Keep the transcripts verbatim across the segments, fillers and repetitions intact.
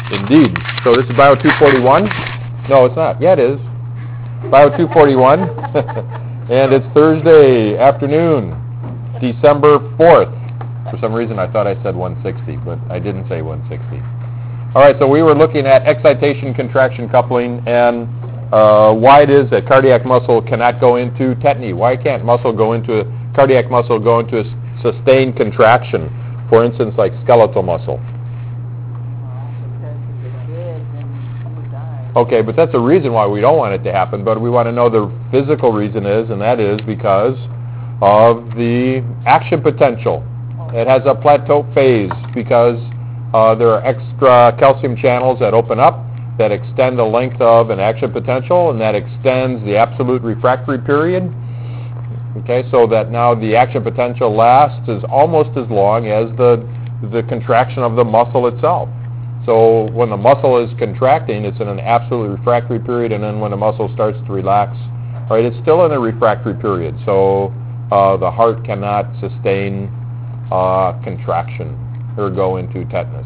Indeed. So this is Bio two forty-one. No, it's not. Yeah, it is. Bio two forty-one. And it's Thursday afternoon, December fourth. For some reason, I thought I said one sixty, but I didn't say one sixty. All right, so we were looking at excitation-contraction coupling and uh, why it is that cardiac muscle cannot go into tetany. Why can't muscle go into, a, cardiac muscle go into a sustained contraction, for instance, like skeletal muscle? Okay, but that's a reason why we don't want it to happen, but we want to know the physical reason is, and that is because of the action potential. It has a plateau phase because uh, there are extra calcium channels that open up that extend the length of an action potential, and that extends the absolute refractory period. Okay, so that now the action potential lasts is almost as long as the, the contraction of the muscle itself. So when the muscle is contracting, it's in an absolute refractory period, and then when the muscle starts to relax, right, it's still in a refractory period. So uh, the heart cannot sustain uh, contraction or go into tetanus.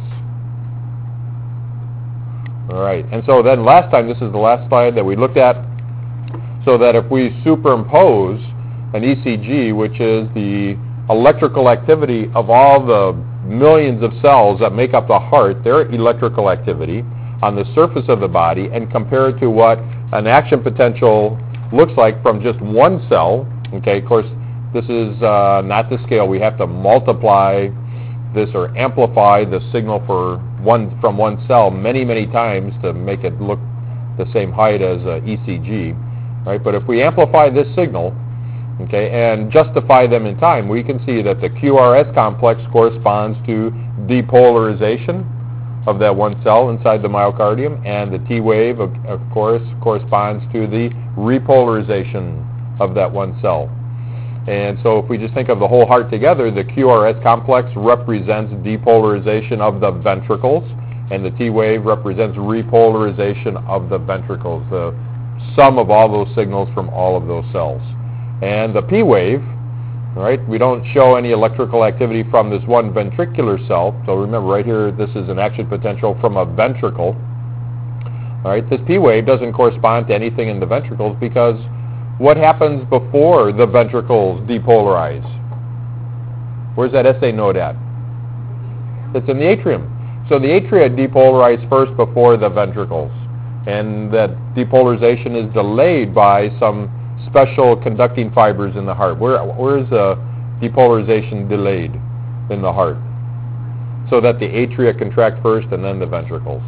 All right, and so then last time, this is the last slide that we looked at, so that if we superimpose an E C G, which is the electrical activity of all the millions of cells that make up the heart, their electrical activity on the surface of the body, and compare it to what an action potential looks like from just one cell. Okay, of course, this is uh, not the scale. We have to multiply this or amplify the signal for one from one cell many, many times to make it look the same height as uh, E C G, right? But if we amplify this signal, okay, and justify them in time, we can see that the Q R S complex corresponds to depolarization of that one cell inside the myocardium, and the T wave, of, of course, corresponds to the repolarization of that one cell. And so if we just think of the whole heart together, the Q R S complex represents depolarization of the ventricles, and the T wave represents repolarization of the ventricles, the sum of all those signals from all of those cells. And the P wave, right, we don't show any electrical activity from this one ventricular cell. So remember, right here, this is an action potential from a ventricle. All right, this P wave doesn't correspond to anything in the ventricles because what happens before the ventricles depolarize? Where's that S A node at? It's in the atrium. So the atria depolarize first before the ventricles. And that depolarization is delayed by some special conducting fibers in the heart. Where, where is the depolarization delayed in the heart? So that the atria contract first and then the ventricles.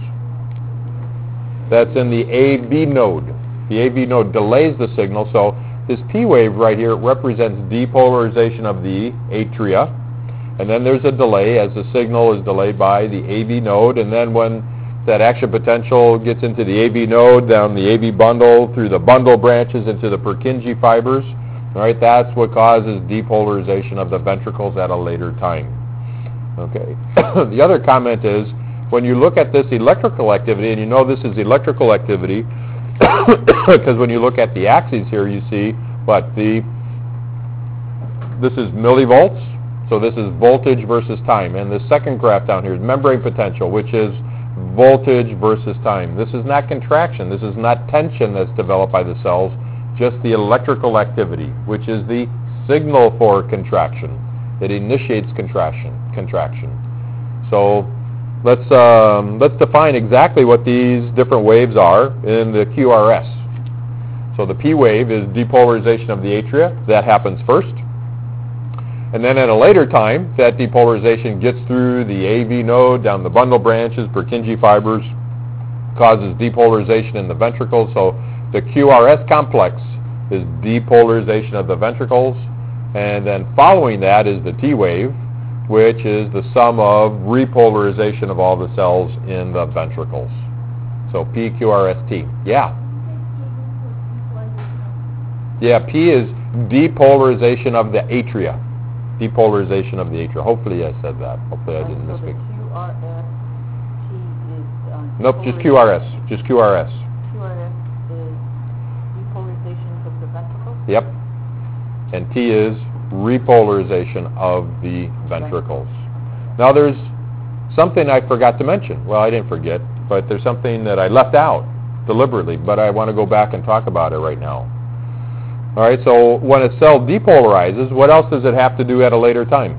That's in the A V node. The A V node delays the signal, so this P wave right here represents depolarization of the atria, and then there's a delay as the signal is delayed by the A V node, and then when that action potential gets into the A V node, down the A V bundle, through the bundle branches into the Purkinje fibers, right, that's what causes depolarization of the ventricles at a later time. Okay. The other comment is, when you look at this electrical activity, and you know this is electrical activity, because when you look at the axes here, you see what the, this is millivolts, so this is voltage versus time, and the second graph down here is membrane potential, which is voltage versus time. This is not contraction, this is not tension that's developed by the cells, just the electrical activity, which is the signal for contraction. It initiates contraction. contraction. So let's, um, let's define exactly what these different waves are in the Q R S. So the P wave is depolarization of the atria. That happens first. And then at a later time, that depolarization gets through the A V node, down the bundle branches, Purkinje fibers, causes depolarization in the ventricles. So the Q R S complex is depolarization of the ventricles. And then following that is the T wave, which is the sum of repolarization of all the cells in the ventricles. So P Q R S T. Yeah. Yeah, P is depolarization of the atria. Depolarization of the atria. Hopefully I said that. Hopefully I didn't so misspeak. Q R S T is... Um, nope, just Q R S. Just Q R S. Q R S is depolarization of the ventricles? Yep. And T is repolarization of the ventricles. Now there's something I forgot to mention. Well, I didn't forget. but there's something that I left out deliberately, but I want to go back and talk about it right now. All right, so when a cell depolarizes, what else does it have to do at a later time?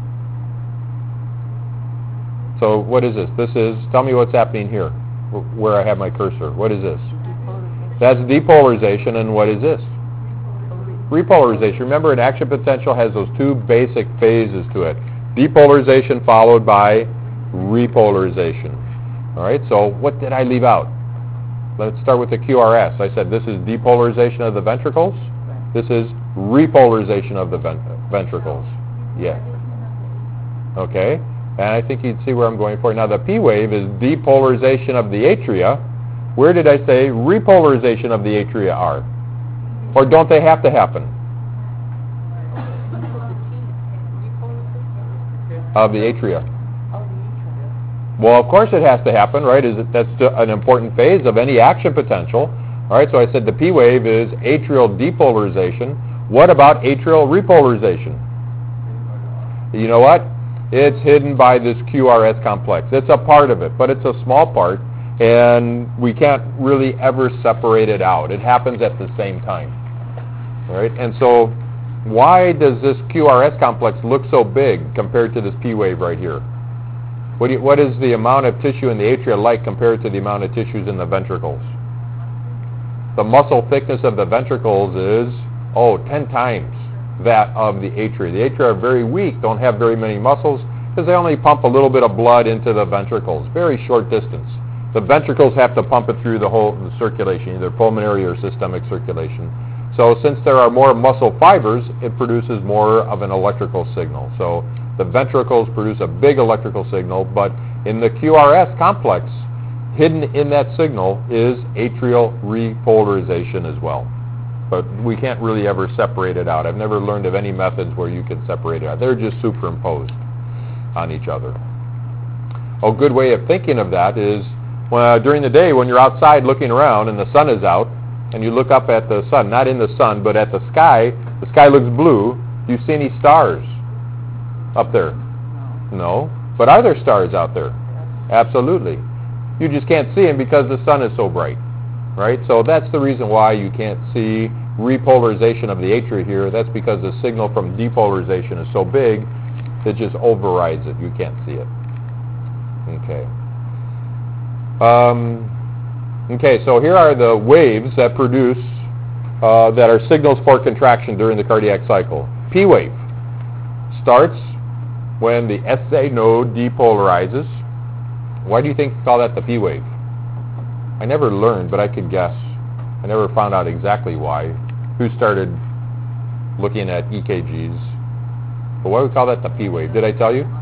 So what is this? This is, tell me what's happening here, wh- where I have my cursor. What is this? That's depolarization, and what is this? Repolarization. Remember, an action potential has those two basic phases to it. Depolarization followed by repolarization. All right, so what did I leave out? Let's start with the Q R S. I said this is depolarization of the ventricles. This is repolarization of the ven- ventricles. Yeah. Okay, and I think you'd see where I'm going for. Now, the P wave is depolarization of the atria. Where did I say repolarization of the atria are? Or don't they have to happen? Of the atria. Well, of course it has to happen, right? Is it, that's an important phase of any action potential. All right, so I said the P wave is atrial depolarization. What about atrial repolarization? You know what? It's hidden by this Q R S complex. It's a part of it, but it's a small part, and we can't really ever separate it out. It happens at the same time. All right, and so why does this Q R S complex look so big compared to this P wave right here? What, do you, what is the amount of tissue in the atria like compared to the amount of tissues in the ventricles? The muscle thickness of the ventricles is, oh, ten times that of the atria. The atria are very weak, don't have very many muscles, because they only pump a little bit of blood into the ventricles, very short distance. The ventricles have to pump it through the whole the circulation, either pulmonary or systemic circulation. So since there are more muscle fibers, it produces more of an electrical signal. So the ventricles produce a big electrical signal, but in the Q R S complex, hidden in that signal is atrial repolarization as well. But we can't really ever separate it out. I've never learned of any methods where you can separate it out. They're just superimposed on each other. A good way of thinking of that is uh, during the day when you're outside looking around and the sun is out, and you look up at the sun, not in the sun, but at the sky, the sky looks blue. Do you see any stars up there? No. But are there stars out there? Absolutely. You just can't see them because the sun is so bright, right? So that's the reason why you can't see repolarization of the atria here. That's because the signal from depolarization is so big that just overrides it. You can't see it. Okay. Um, okay, so here are the waves that produce, uh, that are signals for contraction during the cardiac cycle. P wave starts when the S A node depolarizes. Why do you think you call that the P wave? I never learned, but I could guess. I never found out exactly why. Who started looking at E K Gs? But why do we call that the P wave? Did I tell you?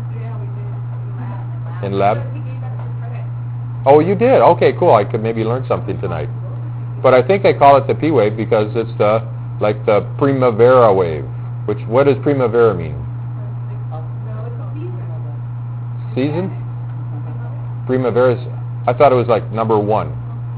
In lab? Oh, you did? Okay, cool. I could maybe learn something tonight. But I think I call it the P wave because it's the, like the primavera wave. Which, what does primavera mean? Season? Primavera, I thought it was like number one.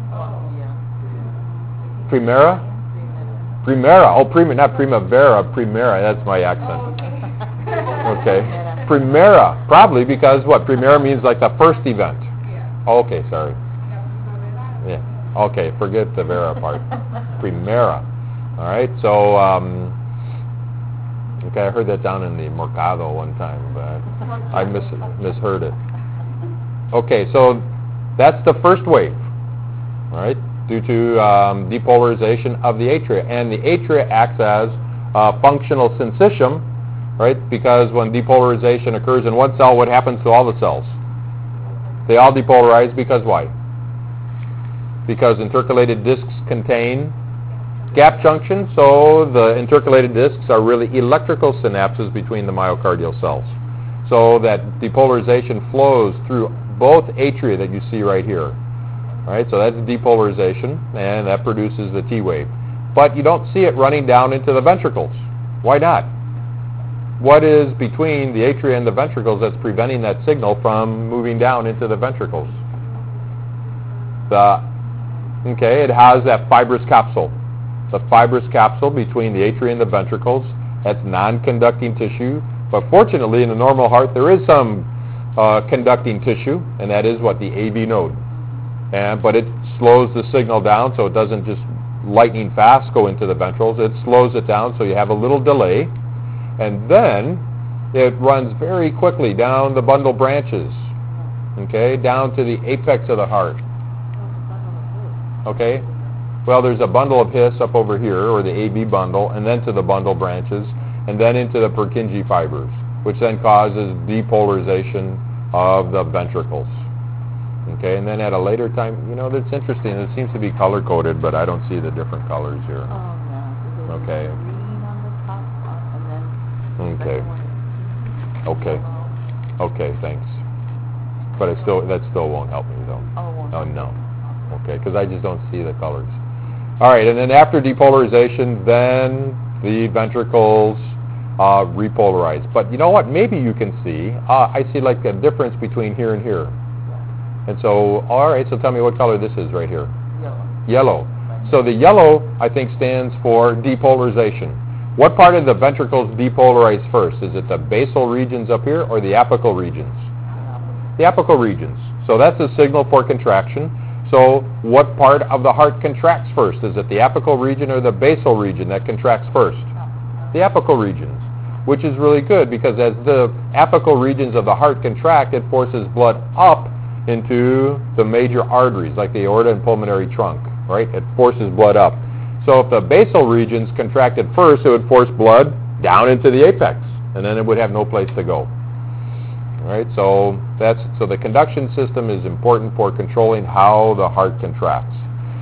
Primera? Primera. Oh, prima, not primavera, primera. That's my accent. Okay. Primera. Probably because what? Primera means like the first event. Oh, okay, sorry. Yeah. Okay, forget the vera part. Primera. All right. So, um, okay, I heard that down in the Mercado one time, but I mis misheard it. Okay, so that's the first wave, right, due to um, depolarization of the atria. And the atria acts as a functional syncytium, right, because when depolarization occurs in one cell, what happens to all the cells? They all depolarize because why? Because intercalated discs contain gap junctions, so the intercalated discs are really electrical synapses between the myocardial cells. So that depolarization flows through both atria that you see right here. All right, so that's depolarization, and that produces the T wave. But you don't see it running down into the ventricles. Why not? What is between the atria and the ventricles that's preventing that signal from moving down into the ventricles? The, okay, it has that fibrous capsule. The fibrous capsule between the atria and the ventricles. That's non-conducting tissue. But fortunately, in the normal heart, there is some uh, conducting tissue, and that is what the A V node. And but it slows the signal down so it doesn't just lightning fast go into the ventricles. It slows it down so you have a little delay, and then it runs very quickly down the bundle branches, okay, down to the apex of the heart. Okay? Well, there's a bundle of His up over here, or the A B bundle, and then to the bundle branches, and then into the Purkinje fibers, which then causes depolarization of the ventricles. Okay, and then at a later time, you know, that's interesting. It seems to be color-coded, but I don't see the different colors here. Oh, yeah. There's Okay. green on the top, uh, and then the Okay. second one is Okay. yellow. Okay, thanks. But it still, that still won't help me, though. Oh, it won't Oh, help you. no. Okay, because I just don't see the colors. All right, and then after depolarization, then the ventricles uh, repolarize. But you know what? Maybe you can see, uh, I see like a difference between here and here. And so, all right, so tell me what color this is right here. Yellow. Yellow. So the yellow, I think, stands for depolarization. What part of the ventricles depolarize first? Is it the basal regions up here or the apical regions? The apical regions. So that's a signal for contraction. So what part of the heart contracts first? Is it the apical region or the basal region that contracts first? The apical regions, which is really good because as the apical regions of the heart contract, it forces blood up into the major arteries like the aorta and pulmonary trunk, right? It forces blood up. So if the basal regions contracted first, it would force blood down into the apex, and then it would have no place to go. All right, so that's so the conduction system is important for controlling how the heart contracts.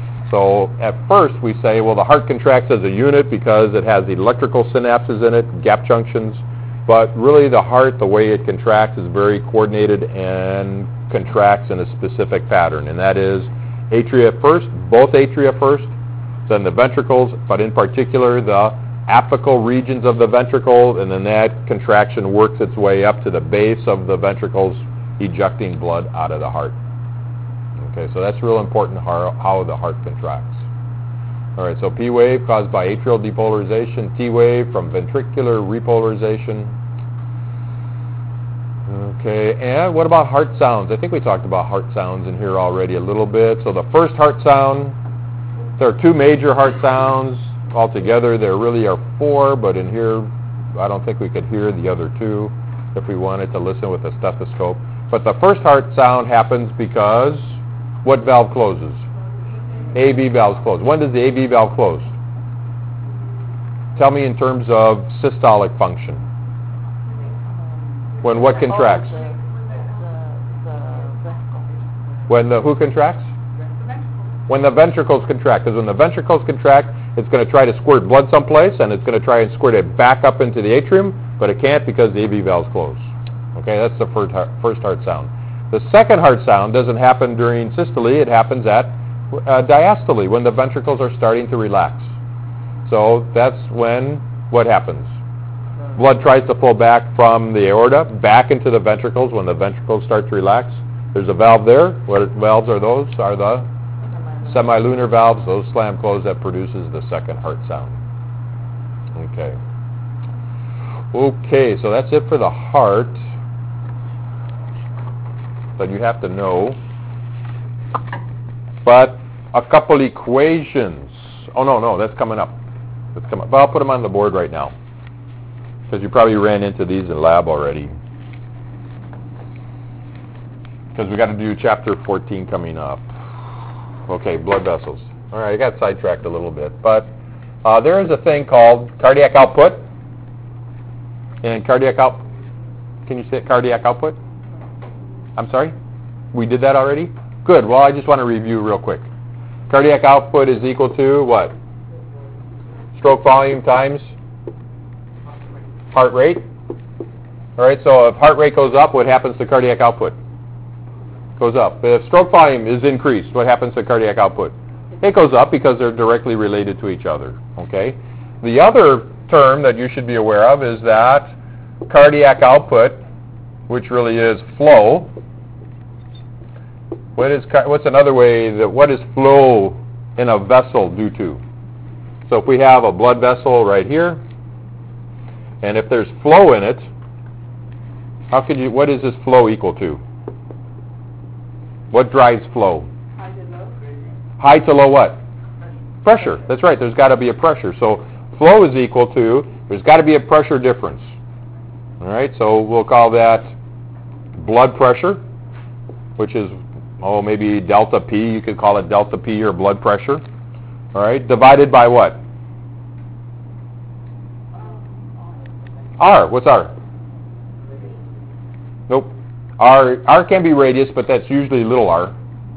So at first we say, well, the heart contracts as a unit because it has electrical synapses in it, gap junctions, but really the heart, the way it contracts is very coordinated and contracts in a specific pattern, and that is atria first, both atria first, then the ventricles, but in particular the apical regions of the ventricle, and then that contraction works its way up to the base of the ventricles, ejecting blood out of the heart. Okay, so that's real important how, how the heart contracts. All right, so P wave caused by atrial depolarization, T wave from ventricular repolarization. Okay, and what about heart sounds? I think we talked about heart sounds in here already a little bit. So the first heart sound, there are two major heart sounds. Altogether, there really are four, but in here, I don't think we could hear the other two if we wanted to listen with a stethoscope. But the first heart sound happens because what valve closes? A V valves close. When does the A V valve close? Tell me in terms of systolic function. When what contracts? Oh, the, the, the ventricle. When the who contracts? When the ventricles contract. Because when the ventricles contract, it's going to try to squirt blood someplace, and it's going to try and squirt it back up into the atrium, but it can't because the A V valves close. Okay, that's the first heart, first heart sound. The second heart sound doesn't happen during systole. It happens at uh, diastole, when the ventricles are starting to relax. So that's when what happens? Blood tries to flow back from the aorta back into the ventricles when the ventricles start to relax. There's a valve there. What valves are those? Are the semilunar valves. Those slam close. That produces the second heart sound. Okay. Okay, so that's it for the heart. But you have to know. But a couple equations. Oh, no, no, that's coming up. That's coming up. But I'll put them on the board right now, because you probably ran into these in lab already. Because we got to do chapter fourteen coming up. Okay, blood vessels. All right, I got sidetracked a little bit. But uh, there is a thing called cardiac output. And cardiac out... Can you say cardiac output? I'm sorry? We did that already? Good. Well, I just want to review real quick. Cardiac output is equal to what? Stroke volume times heart rate. All right, so if heart rate goes up, what happens to cardiac output? Goes up. But if stroke volume is increased, what happens to cardiac output? It goes up because they're directly related to each other. Okay. The other term that you should be aware of is that cardiac output, which really is flow. What is what's another way that what is flow in a vessel due to? So if we have a blood vessel right here, and if there's flow in it, How could you, what is this flow equal to? What drives flow? High to low. High to low what? Pressure. That's right. There's got to be a pressure. So flow is equal to, there's got to be a pressure difference. All right, so we'll call that blood pressure, which is, oh, maybe delta P. You could call it delta P or blood pressure. All right, divided by what? R. What's R? Nope. R, R can be radius, but that's usually little r.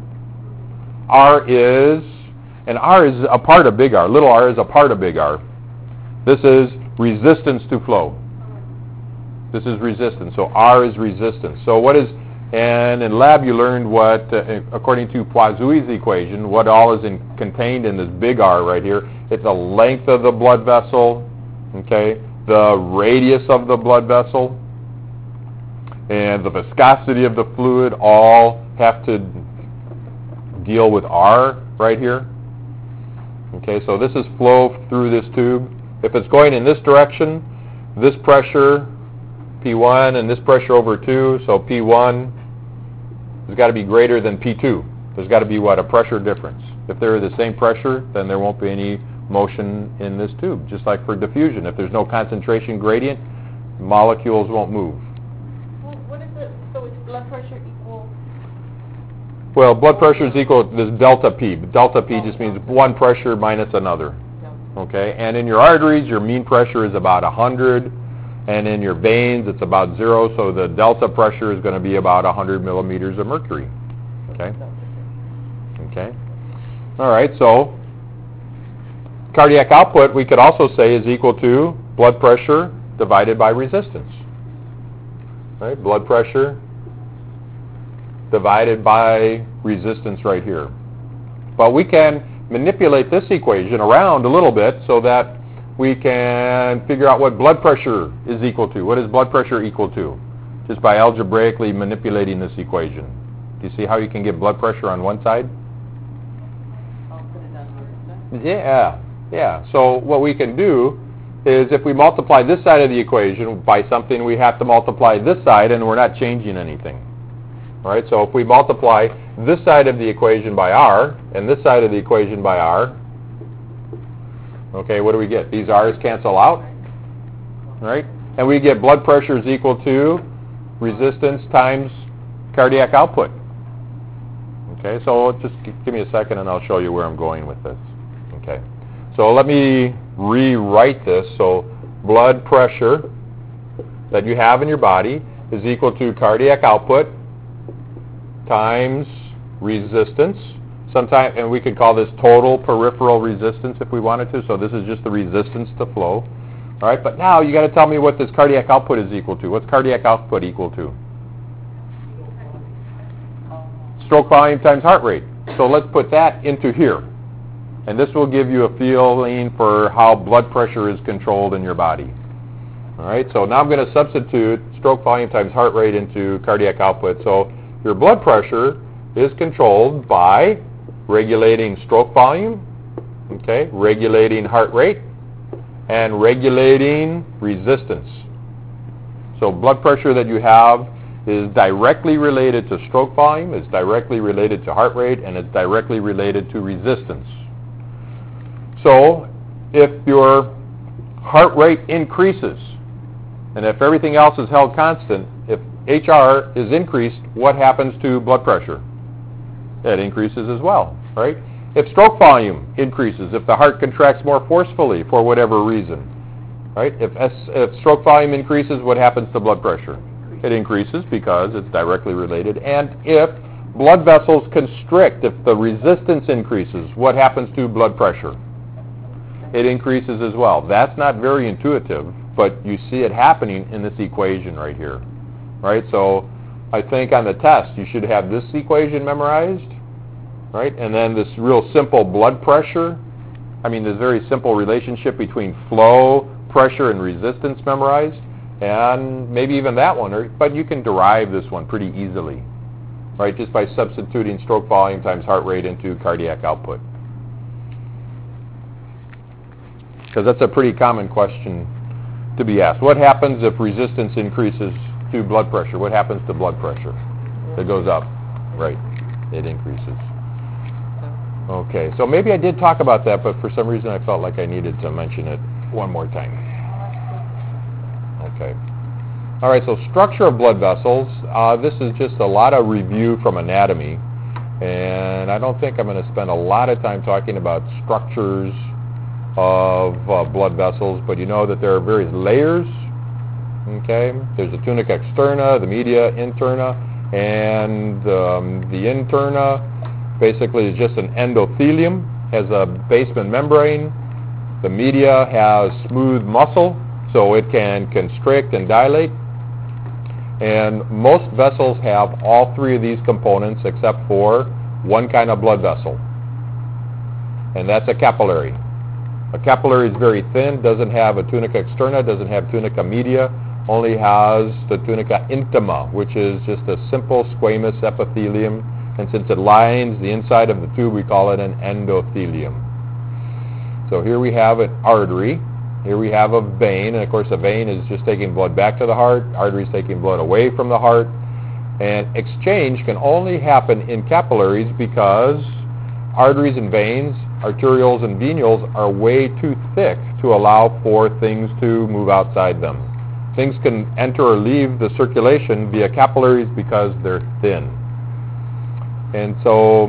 R is, and R is a part of big R. Little r is a part of big R. This is resistance to flow. This is resistance. So R is resistance. So what is, and in lab you learned what, uh, according to Poiseuille's equation, what all is in, contained in this big R right here. It's the length of the blood vessel, okay, the radius of the blood vessel, and the viscosity of the fluid all have to deal with R right here. Okay, so this is flow through this tube. If it's going in this direction, this pressure, P one, and this pressure over two, so P one has got to be greater than P two. There's got to be, what, a pressure difference. If they're the same pressure, then there won't be any motion in this tube, just like for diffusion. If there's no concentration gradient, molecules won't move. Well, what is it? So is blood pressure equal? Well, blood pressure is equal to this delta P. Delta P just means one pressure minus another. Okay, and in your arteries, your mean pressure is about one hundred, and in your veins, it's about zero, so the delta pressure is going to be about one hundred millimeters of mercury. Okay? Okay. All right, so cardiac output, we could also say, is equal to blood pressure divided by resistance. Right? Blood pressure divided by resistance right here. But we can manipulate this equation around a little bit so that we can figure out what blood pressure is equal to. What is blood pressure equal to? Just by algebraically manipulating this equation. Do you see how you can get blood pressure on one side? I'll put it on the other side. Yeah, yeah. So what we can do is if we multiply this side of the equation by something, we have to multiply this side, and we're not changing anything. All right, so if we multiply this side of the equation by R and this side of the equation by R, okay, what do we get? These R's cancel out, right? And we get blood pressure is equal to resistance times cardiac output. Okay, so just g- give me a second and I'll show you where I'm going with this. Okay, so let me rewrite this. So blood pressure that you have in your body is equal to cardiac output times resistance. Sometime, and we could call this total peripheral resistance if we wanted to. So this is just the resistance to flow. All right, but now you got to tell me what this cardiac output is equal to. What's cardiac output equal to? Stroke volume times heart rate. So let's put that into here. And this will give you a feeling for how blood pressure is controlled in your body. All right, so now I'm going to substitute stroke volume times heart rate into cardiac output. So your blood pressure is controlled by regulating stroke volume, okay, regulating heart rate, and regulating resistance. So blood pressure that you have is directly related to stroke volume, it's directly related to heart rate, and it's directly related to resistance. So if your heart rate increases, and if everything else is held constant, if H R is increased, what happens to blood pressure? It increases as well, right? If stroke volume increases, if the heart contracts more forcefully for whatever reason, right? If, S, if stroke volume increases, what happens to blood pressure? It increases because it's directly related. And if blood vessels constrict, if the resistance increases, what happens to blood pressure? It increases as well. That's not very intuitive, but you see it happening in this equation right here, right? So I think on the test you should have this equation memorized, right? And then this real simple blood pressure, I mean this very simple relationship between flow, pressure, and resistance memorized, and maybe even that one, or, but you can derive this one pretty easily, right? Just by substituting stroke volume times heart rate into cardiac output. Because that's a pretty common question to be asked. What happens if resistance increases to blood pressure? What happens to blood pressure? It goes up, right? It increases. Okay, so maybe I did talk about that, but for some reason I felt like I needed to mention it one more time. Okay. All right, so structure of blood vessels. Uh, this is just a lot of review from anatomy, and I don't think I'm going to spend a lot of time talking about structures of uh, blood vessels, but you know that there are various layers. Okay, there's the tunica externa, the media interna, and um, the interna basically is just an endothelium, has a basement membrane. The media has smooth muscle, so it can constrict and dilate. And most vessels have all three of these components except for one kind of blood vessel, and that's a capillary. A capillary is very thin, doesn't have a tunica externa, doesn't have tunica media, only has the tunica intima, which is just a simple squamous epithelium. And since it lines the inside of the tube, we call it an endothelium. So here we have an artery. Here we have a vein. And of course, a vein is just taking blood back to the heart. Artery is taking blood away from the heart. And exchange can only happen in capillaries because arteries and veins, arterioles and venules, are way too thick to allow for things to move outside them. Things can enter or leave the circulation via capillaries because they're thin. And so,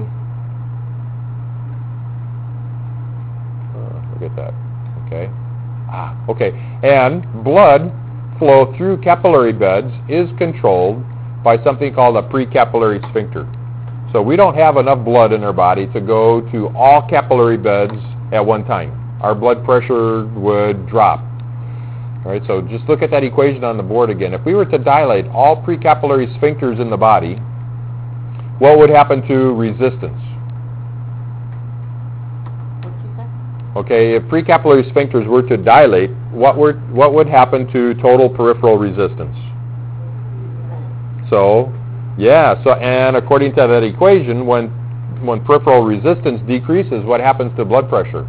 uh, look at that, okay. Ah, okay, and blood flow through capillary beds is controlled by something called a precapillary sphincter. So we don't have enough blood in our body to go to all capillary beds at one time. Our blood pressure would drop. All right, so just look at that equation on the board again. If we were to dilate all precapillary sphincters in the body, what would happen to resistance? What'd you say? Okay, if precapillary sphincters were to dilate, what would what would happen to total peripheral resistance? So, yeah, so and according to that equation, when when peripheral resistance decreases, what happens to blood pressure?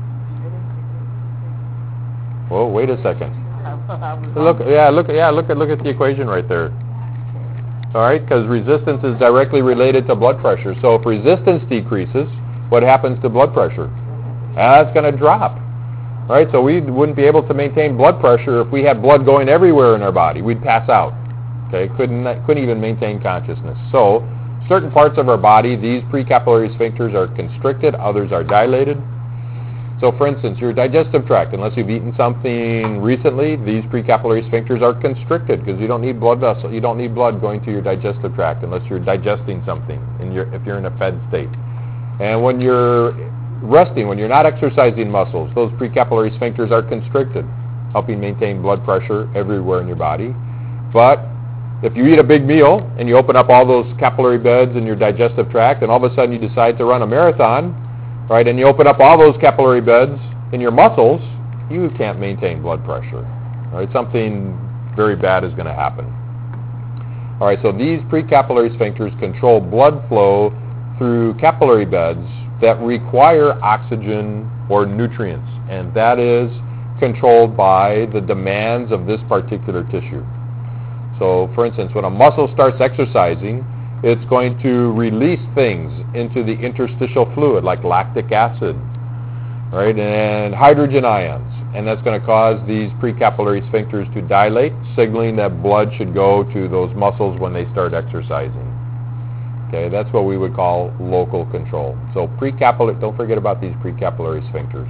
Whoa, wait a second. Look, yeah, look, yeah, look at look at the equation right there. All right, because resistance is directly related to blood pressure. So if resistance decreases, what happens to blood pressure? Ah, it's going to drop. All right, so we wouldn't be able to maintain blood pressure if we had blood going everywhere in our body. We'd pass out. Okay, couldn't couldn't even maintain consciousness. So certain parts of our body, these precapillary sphincters are constricted, others are dilated. So for instance, your digestive tract, unless you've eaten something recently, these precapillary sphincters are constricted because you don't need blood vessel, you don't need blood going to your digestive tract unless you're digesting something in your, if you're in a fed state. And when you're resting, when you're not exercising muscles, those precapillary sphincters are constricted, helping maintain blood pressure everywhere in your body. But if you eat a big meal and you open up all those capillary beds in your digestive tract and all of a sudden you decide to run a marathon, right, and you open up all those capillary beds in your muscles, you can't maintain blood pressure. Right, something very bad is going to happen. All right, so these precapillary sphincters control blood flow through capillary beds that require oxygen or nutrients, and that is controlled by the demands of this particular tissue. So, for instance, when a muscle starts exercising, it's going to release things into the interstitial fluid like lactic acid, right, and hydrogen ions, and that's going to cause these precapillary sphincters to dilate, signaling that blood should go to those muscles when they start exercising. Okay, that's what we would call local control. So precapillary, don't forget about these precapillary sphincters.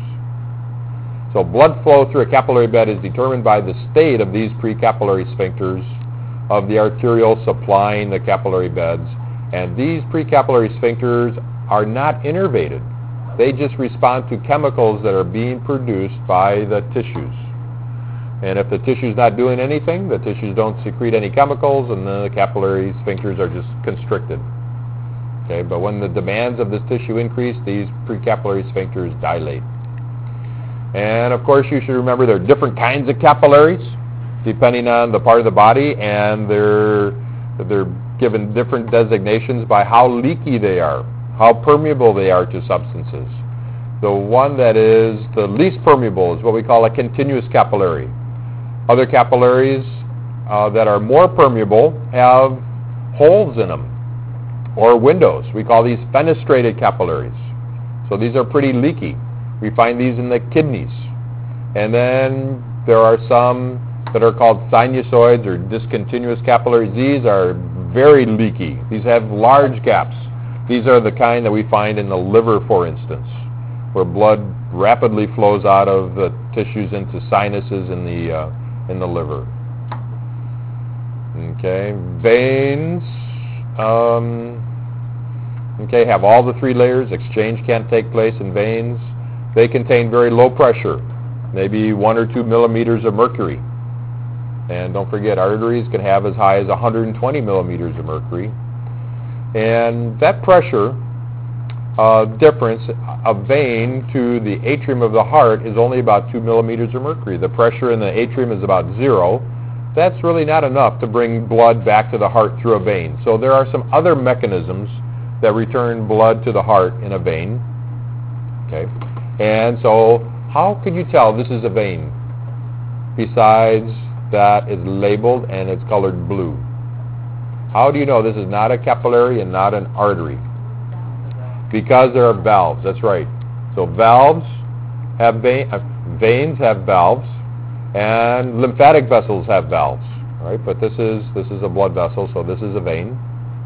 So blood flow through a capillary bed is determined by the state of these precapillary sphincters of the arteriole supplying the capillary beds, and these precapillary sphincters are not innervated. They just respond to chemicals that are being produced by the tissues. And if the tissue's not doing anything, the tissues don't secrete any chemicals, and the capillary sphincters are just constricted. Okay, but when the demands of this tissue increase, these precapillary sphincters dilate. And of course, you should remember there are different kinds of capillaries, depending on the part of the body, and they're, they're given different designations by how leaky they are, how permeable they are to substances. The one that is the least permeable is what we call a continuous capillary. Other capillaries uh, that are more permeable have holes in them or windows. We call these fenestrated capillaries. So these are pretty leaky. We find these in the kidneys. And then there are some that are called sinusoids or discontinuous capillaries. These are very leaky. These have large gaps. These are the kind that we find in the liver, for instance, where blood rapidly flows out of the tissues into sinuses in the uh, in the liver. Okay, veins. Um, okay, have all the three layers. Exchange can't take place in veins. They contain very low pressure, maybe one or two millimeters of mercury. And don't forget, arteries can have as high as one hundred twenty millimeters of mercury. And that pressure uh, difference of vein to the atrium of the heart is only about two millimeters of mercury. The pressure in the atrium is about zero. That's really not enough to bring blood back to the heart through a vein. So there are some other mechanisms that return blood to the heart in a vein. Okay, and so how could you tell this is a vein besides that it's labeled and it's colored blue? How do you know this is not a capillary and not an artery? Because there are valves, that's right. So valves have vein, uh, veins have valves, and lymphatic vessels have valves, right? But this is this is a blood vessel, so this is a vein.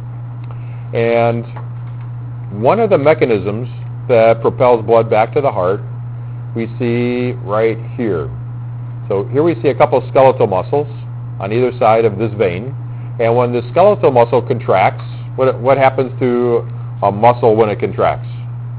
And one of the mechanisms that propels blood back to the heart we see right here. So here we see a couple of skeletal muscles on either side of this vein. And when the skeletal muscle contracts, what, what happens to a muscle when it contracts?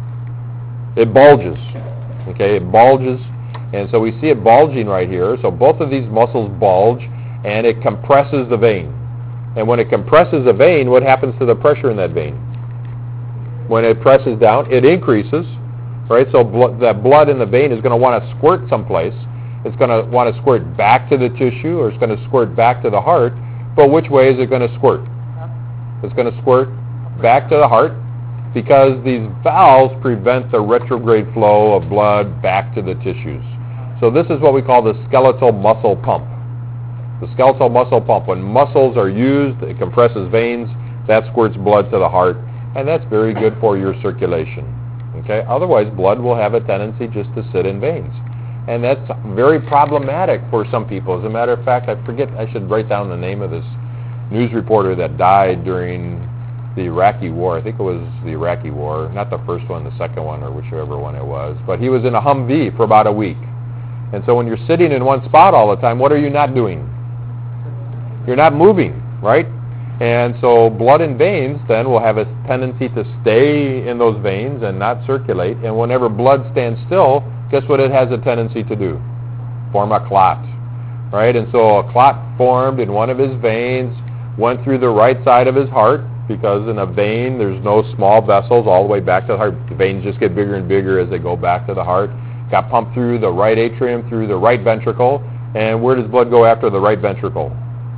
It bulges. Okay, it bulges. And so we see it bulging right here. So both of these muscles bulge, and it compresses the vein. And when it compresses the vein, what happens to the pressure in that vein? When it presses down, it increases. Right? So blo- that blood in the vein is going to want to squirt someplace. It's going to want to squirt back to the tissue, or it's going to squirt back to the heart. But which way is it going to squirt? It's going to squirt back to the heart because these valves prevent the retrograde flow of blood back to the tissues. So this is what we call the skeletal muscle pump. The skeletal muscle pump. When muscles are used, it compresses veins, that squirts blood to the heart, and that's very good for your circulation. Okay? Otherwise, blood will have a tendency just to sit in veins. And that's very problematic for some people. As a matter of fact, I forget, I should write down the name of this news reporter that died during the Iraqi war. I think it was the Iraqi war, not the first one, the second one, or whichever one it was. But he was in a Humvee for about a week. And so when you're sitting in one spot all the time, what are you not doing? You're not moving, right? And so blood in veins then will have a tendency to stay in those veins and not circulate. And whenever blood stands still, guess what it has a tendency to do? Form a clot, right? And so a clot formed in one of his veins, went through the right side of his heart, because in a vein there's no small vessels all the way back to the heart. The veins just get bigger and bigger as they go back to the heart. Got pumped through the right atrium, through the right ventricle. And where does blood go after the right ventricle?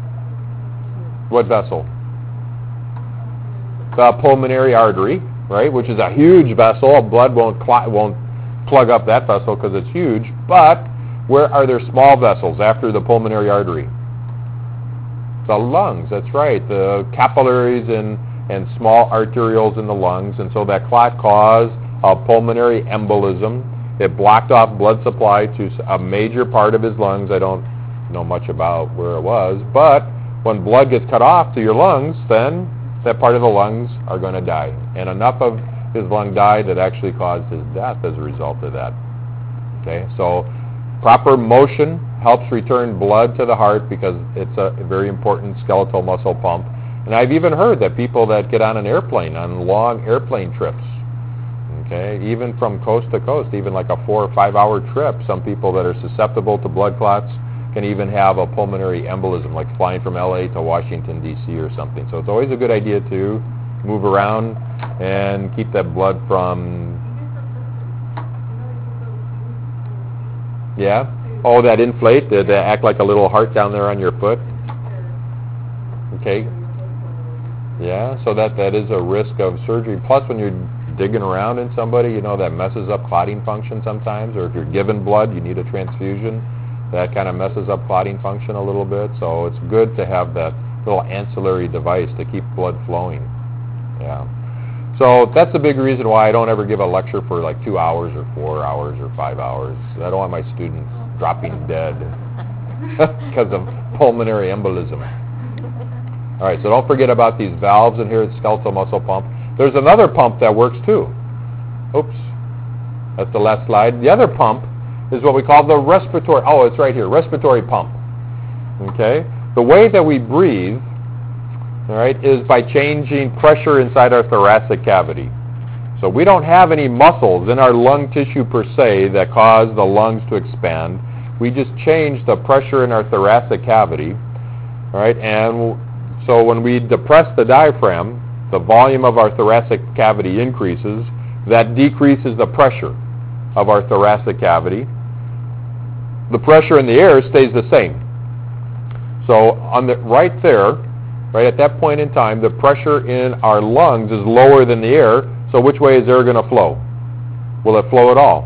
What vessel? The pulmonary artery, right? Which is a huge vessel. Blood won't clot, won't plug up that vessel because it's huge. But where are there small vessels after the pulmonary artery? The lungs, that's right. The capillaries and, and small arterioles in the lungs. And so that clot caused a pulmonary embolism. It blocked off blood supply to a major part of his lungs. I don't know much about where it was. But when blood gets cut off to your lungs, then that part of the lungs are going to die. And enough of his lung died that actually caused his death as a result of that. Okay, so proper motion helps return blood to the heart because it's a very important skeletal muscle pump. And I've even heard that people that get on an airplane, on long airplane trips, okay, even from coast to coast, even like a four or five hour trip, some people that are susceptible to blood clots can even have a pulmonary embolism, like flying from L A to Washington, D C or something. So it's always a good idea to move around and keep that blood from... Yeah? Oh, that inflate, that they act like a little heart down there on your foot? Okay. Yeah, so that, that is a risk of surgery. Plus, when you're digging around in somebody, you know, that messes up clotting function sometimes, or if you're given blood, you need a transfusion. That kind of messes up clotting function a little bit, so it's good to have that little ancillary device to keep blood flowing. Yeah. So that's the big reason why I don't ever give a lecture for like two hours or four hours or five hours. I don't want my students dropping dead because of pulmonary embolism. All right, so don't forget about these valves in here, the skeletal muscle pump. There's another pump that works too. Oops, that's the last slide. The other pump is what we call the respiratory, oh, it's right here, respiratory pump. Okay? The way that we breathe, all right, is by changing pressure inside our thoracic cavity. So we don't have any muscles in our lung tissue per se that cause the lungs to expand. We just change the pressure in our thoracic cavity, all right, and so when we depress the diaphragm, the volume of our thoracic cavity increases. That decreases the pressure of our thoracic cavity. The pressure in the air stays the same. So on the right there, right at that point in time, the pressure in our lungs is lower than the air, so which way is air going to flow? Will it flow at all?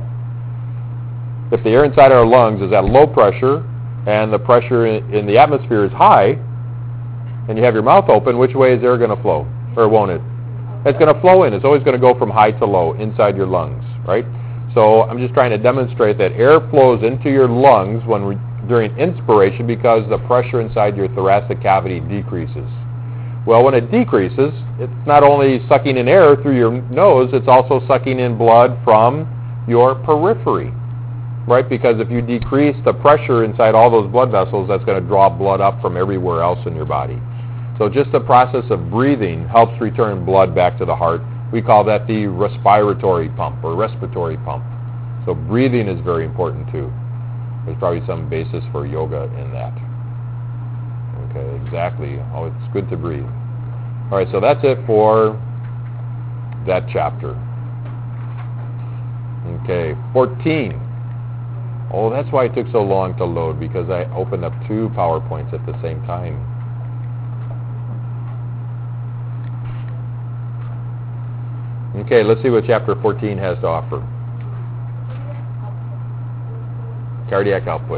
If the air inside our lungs is at low pressure and the pressure in, in the atmosphere is high, and you have your mouth open, which way is air going to flow? Or won't it? It's going to flow in. It's always going to go from high to low inside your lungs, right? So I'm just trying to demonstrate that air flows into your lungs when we, during inspiration because the pressure inside your thoracic cavity decreases. Well, when it decreases, it's not only sucking in air through your nose, it's also sucking in blood from your periphery, right? Because if you decrease the pressure inside all those blood vessels, that's going to draw blood up from everywhere else in your body. So just the process of breathing helps return blood back to the heart. We call that the respiratory pump or respiratory pump. So breathing is very important too. There's probably some basis for yoga in that. Okay, exactly. Oh, it's good to breathe. All right, so that's it for that chapter. Okay, fourteen. Oh, that's why it took so long to load, because I opened up two PowerPoints at the same time. Okay, let's see what chapter fourteen has to offer. Cardiac output.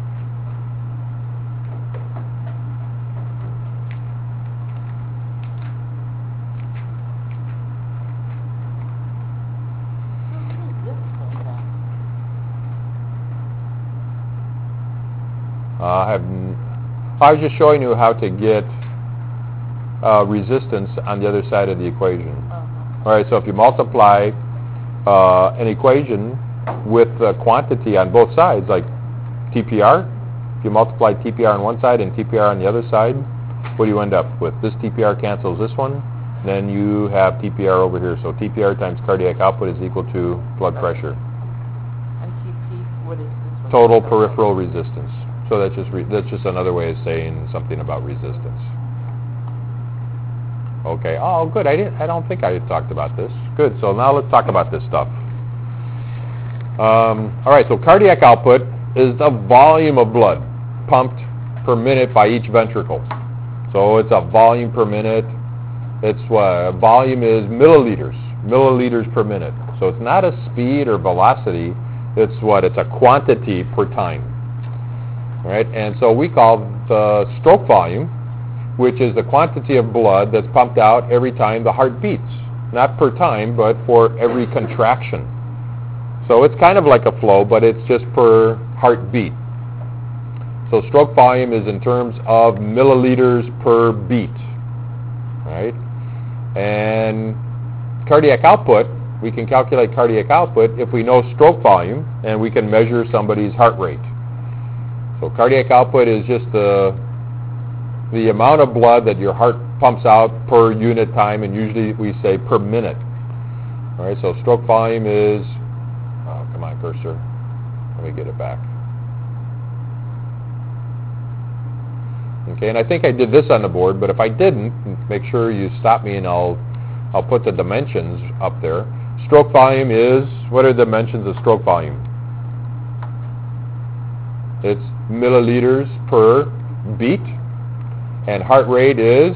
Uh, I, have, I was just showing you how to get uh, resistance on the other side of the equation. All right, so if you multiply uh, an equation with the quantity on both sides, like T P R, if you multiply T P R on one side and T P R on the other side, what do you end up with? This T P R cancels this one, then you have T P R over here. So T P R times cardiac output is equal to blood pressure. And T P, what is this one? Total peripheral resistance. So that's just re that's just another way of saying something about resistance. Okay. Oh, good. I didn't. I don't think I had talked about this. Good. So now let's talk about this stuff. Um, all right. So cardiac output is the volume of blood pumped per minute by each ventricle. So it's a volume per minute. It's what volume is milliliters, milliliters per minute. So it's not a speed or velocity. It's what? It's a quantity per time. All right. And so we call the stroke volume, which is the quantity of blood that's pumped out every time the heart beats. Not per time, but for every contraction. So it's kind of like a flow, but it's just per heartbeat. So stroke volume is in terms of milliliters per beat. Right? And cardiac output, we can calculate cardiac output if we know stroke volume, and we can measure somebody's heart rate. So cardiac output is just the the amount of blood that your heart pumps out per unit time, and usually we say per minute. All right, so stroke volume is, oh, come on, cursor. Let me get it back. Okay, and I think I did this on the board, but if I didn't, make sure you stop me and I'll, I'll put the dimensions up there. Stroke volume is, what are the dimensions of stroke volume? It's milliliters per beat. And heart rate is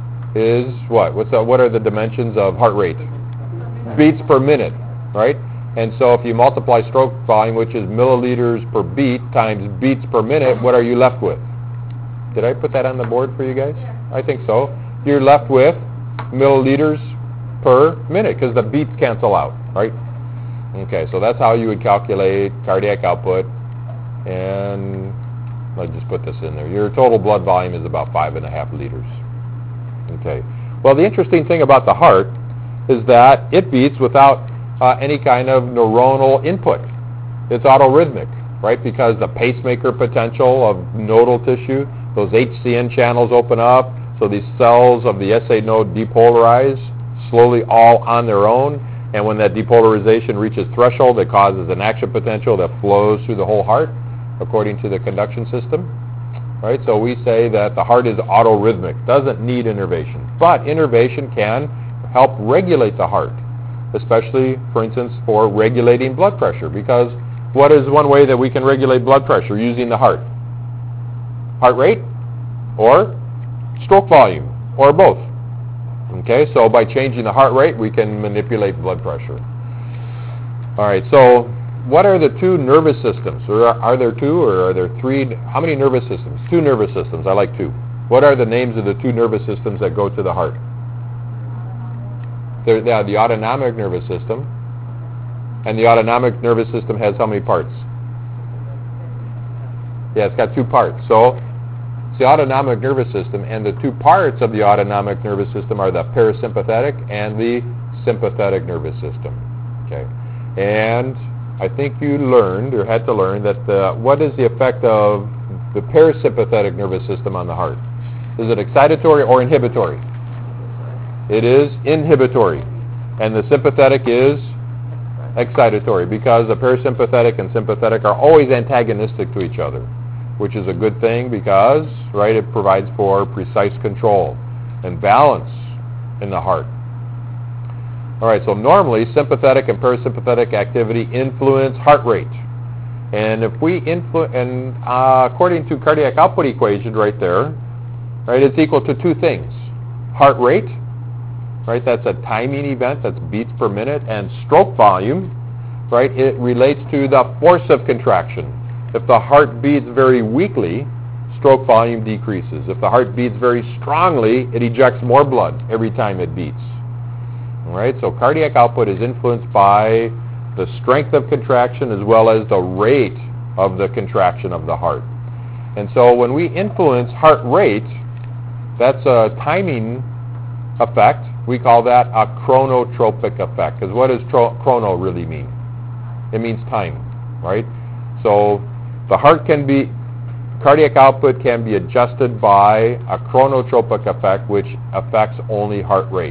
is what? What's the, what are the dimensions of heart rate? Beats per minute, right? And so if you multiply stroke volume, which is milliliters per beat, times beats per minute, what are you left with? Did I put that on the board for you guys? Yeah. I think so. You're left with milliliters per minute, because the beats cancel out, right? Okay, so that's how you would calculate cardiac output. And let's just put this in there. Your total blood volume is about five and a half liters. Okay. Well, the interesting thing about the heart is that it beats without uh, any kind of neuronal input. It's autorhythmic, right? Because the pacemaker potential of nodal tissue, those H C N channels open up, so these cells of the S A node depolarize slowly all on their own, and when that depolarization reaches threshold, it causes an action potential that flows through the whole heart according to the conduction system. Right? So we say that the heart is autorhythmic, doesn't need innervation. But innervation can help regulate the heart, especially, for instance, for regulating blood pressure. Because what is one way that we can regulate blood pressure using the heart? Heart rate or stroke volume or both. Okay, so by changing the heart rate, we can manipulate blood pressure. All right, so what are the two nervous systems? Or are, are there two, or are there three? How many nervous systems? Two nervous systems. I like two. What are the names of the two nervous systems that go to the heart? They're, they are the autonomic nervous system. And the autonomic nervous system has how many parts? Yeah, it's got two parts. So it's the autonomic nervous system, and the two parts of the autonomic nervous system are the parasympathetic and the sympathetic nervous system. Okay, and I think you learned, or had to learn, that the, what is the effect of the parasympathetic nervous system on the heart? Is it excitatory or inhibitory? It is inhibitory. And the sympathetic is excitatory, because the parasympathetic and sympathetic are always antagonistic to each other, which is a good thing because, right, it provides for precise control and balance in the heart. All right, so normally sympathetic and parasympathetic activity influence heart rate. And if we influ- and uh, according to cardiac output equation right there, right, it's equal to two things. Heart rate, right, that's a timing event, that's beats per minute, and stroke volume, right, it relates to the force of contraction. If the heart beats very weakly, stroke volume decreases. If the heart beats very strongly, it ejects more blood every time it beats. All right, so cardiac output is influenced by the strength of contraction as well as the rate of the contraction of the heart. And so when we influence heart rate, that's a timing effect. We call that a chronotropic effect. Because what does tro- chrono really mean? It means time, right? So the heart can be, cardiac output can be adjusted by a chronotropic effect, which affects only heart rate.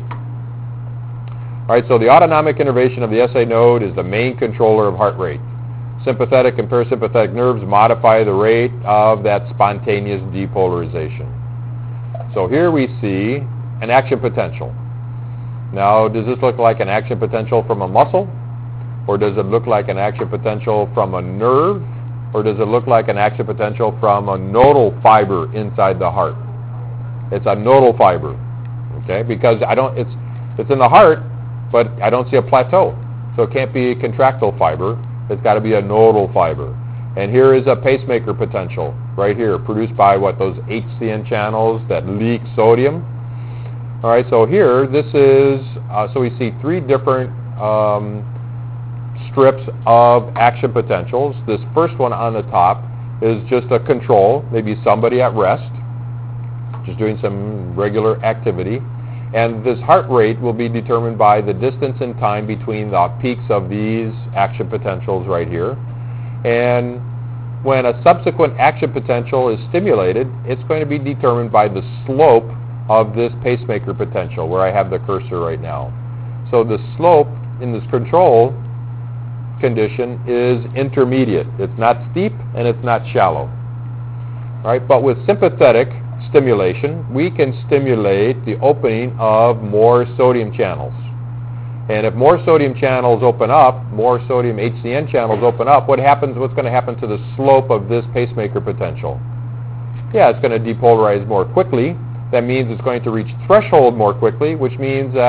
All right, so the autonomic innervation of the S A node is the main controller of heart rate. Sympathetic and parasympathetic nerves modify the rate of that spontaneous depolarization. So here we see an action potential. Now, does this look like an action potential from a muscle? Or does it look like an action potential from a nerve? Or does it look like an action potential from a nodal fiber inside the heart? It's a nodal fiber, okay? Because I don't, it's, it's in the heart, but I don't see a plateau. So it can't be a contractile fiber. It's got to be a nodal fiber. And here is a pacemaker potential right here, produced by what, those H C N channels that leak sodium. All right, so here, this is, uh, so we see three different um, strips of action potentials. This first one on the top is just a control, maybe somebody at rest, just doing some regular activity. And this heart rate will be determined by the distance and time between the peaks of these action potentials right here. And when a subsequent action potential is stimulated, it's going to be determined by the slope of this pacemaker potential, where I have the cursor right now. So the slope in this control condition is intermediate. It's not steep and it's not shallow. All right, but with sympathetic stimulation, we can stimulate the opening of more sodium channels. And if more sodium channels open up, more sodium H C N channels open up, what happens, what's going to happen to the slope of this pacemaker potential? Yeah, it's going to depolarize more quickly. That means it's going to reach threshold more quickly, which means that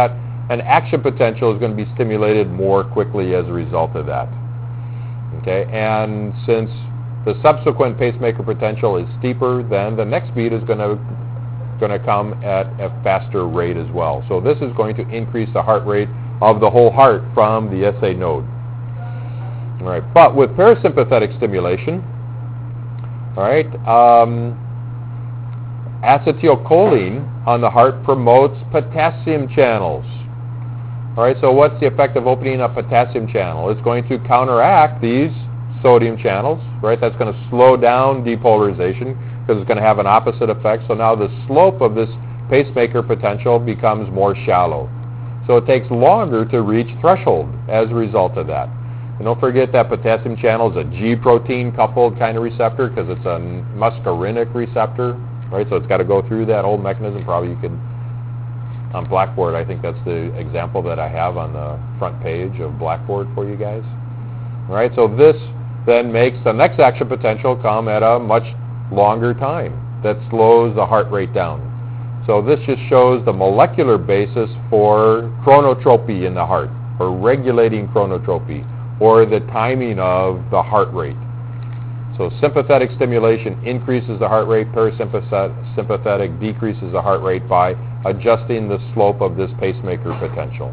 and action potential is going to be stimulated more quickly as a result of that. Okay, and since the subsequent pacemaker potential is steeper, then the next beat is going to going to come at a faster rate as well. So this is going to increase the heart rate of the whole heart from the S A node. All right, but with parasympathetic stimulation, all right, um, acetylcholine on the heart promotes potassium channels. All right, so what's the effect of opening a potassium channel? It's going to counteract these sodium channels, right? That's going to slow down depolarization because it's going to have an opposite effect. So now the slope of this pacemaker potential becomes more shallow. So it takes longer to reach threshold as a result of that. And don't forget that potassium channel is a G protein coupled kind of receptor because it's a muscarinic receptor, right? So it's got to go through that whole mechanism. Probably you could, on Blackboard, I think that's the example that I have on the front page of Blackboard for you guys. All right, so this then makes the next action potential come at a much longer time that slows the heart rate down. So this just shows the molecular basis for chronotropy in the heart, or regulating chronotropy, or the timing of the heart rate. So sympathetic stimulation increases the heart rate, parasympathetic decreases the heart rate by adjusting the slope of this pacemaker potential.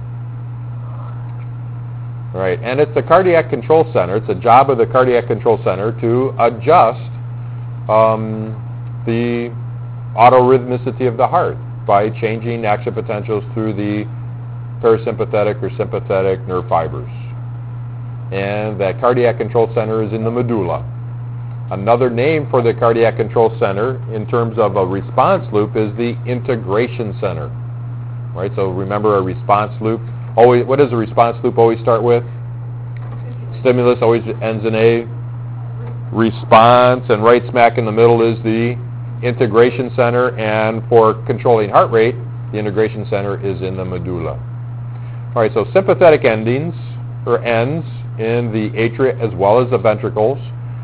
All right, and it's the cardiac control center, it's the job of the cardiac control center to adjust um, the autorhythmicity of the heart by changing action potentials through the parasympathetic or sympathetic nerve fibers. And that cardiac control center is in the medulla. Another name for the cardiac control center in terms of a response loop is the integration center. Right? So remember a response loop. Always, what does a response loop always start with? Stimulus always ends in a response, and right smack in the middle is the integration center, and for controlling heart rate, the integration center is in the medulla. All right, so sympathetic endings, or ends, in the atria as well as the ventricles,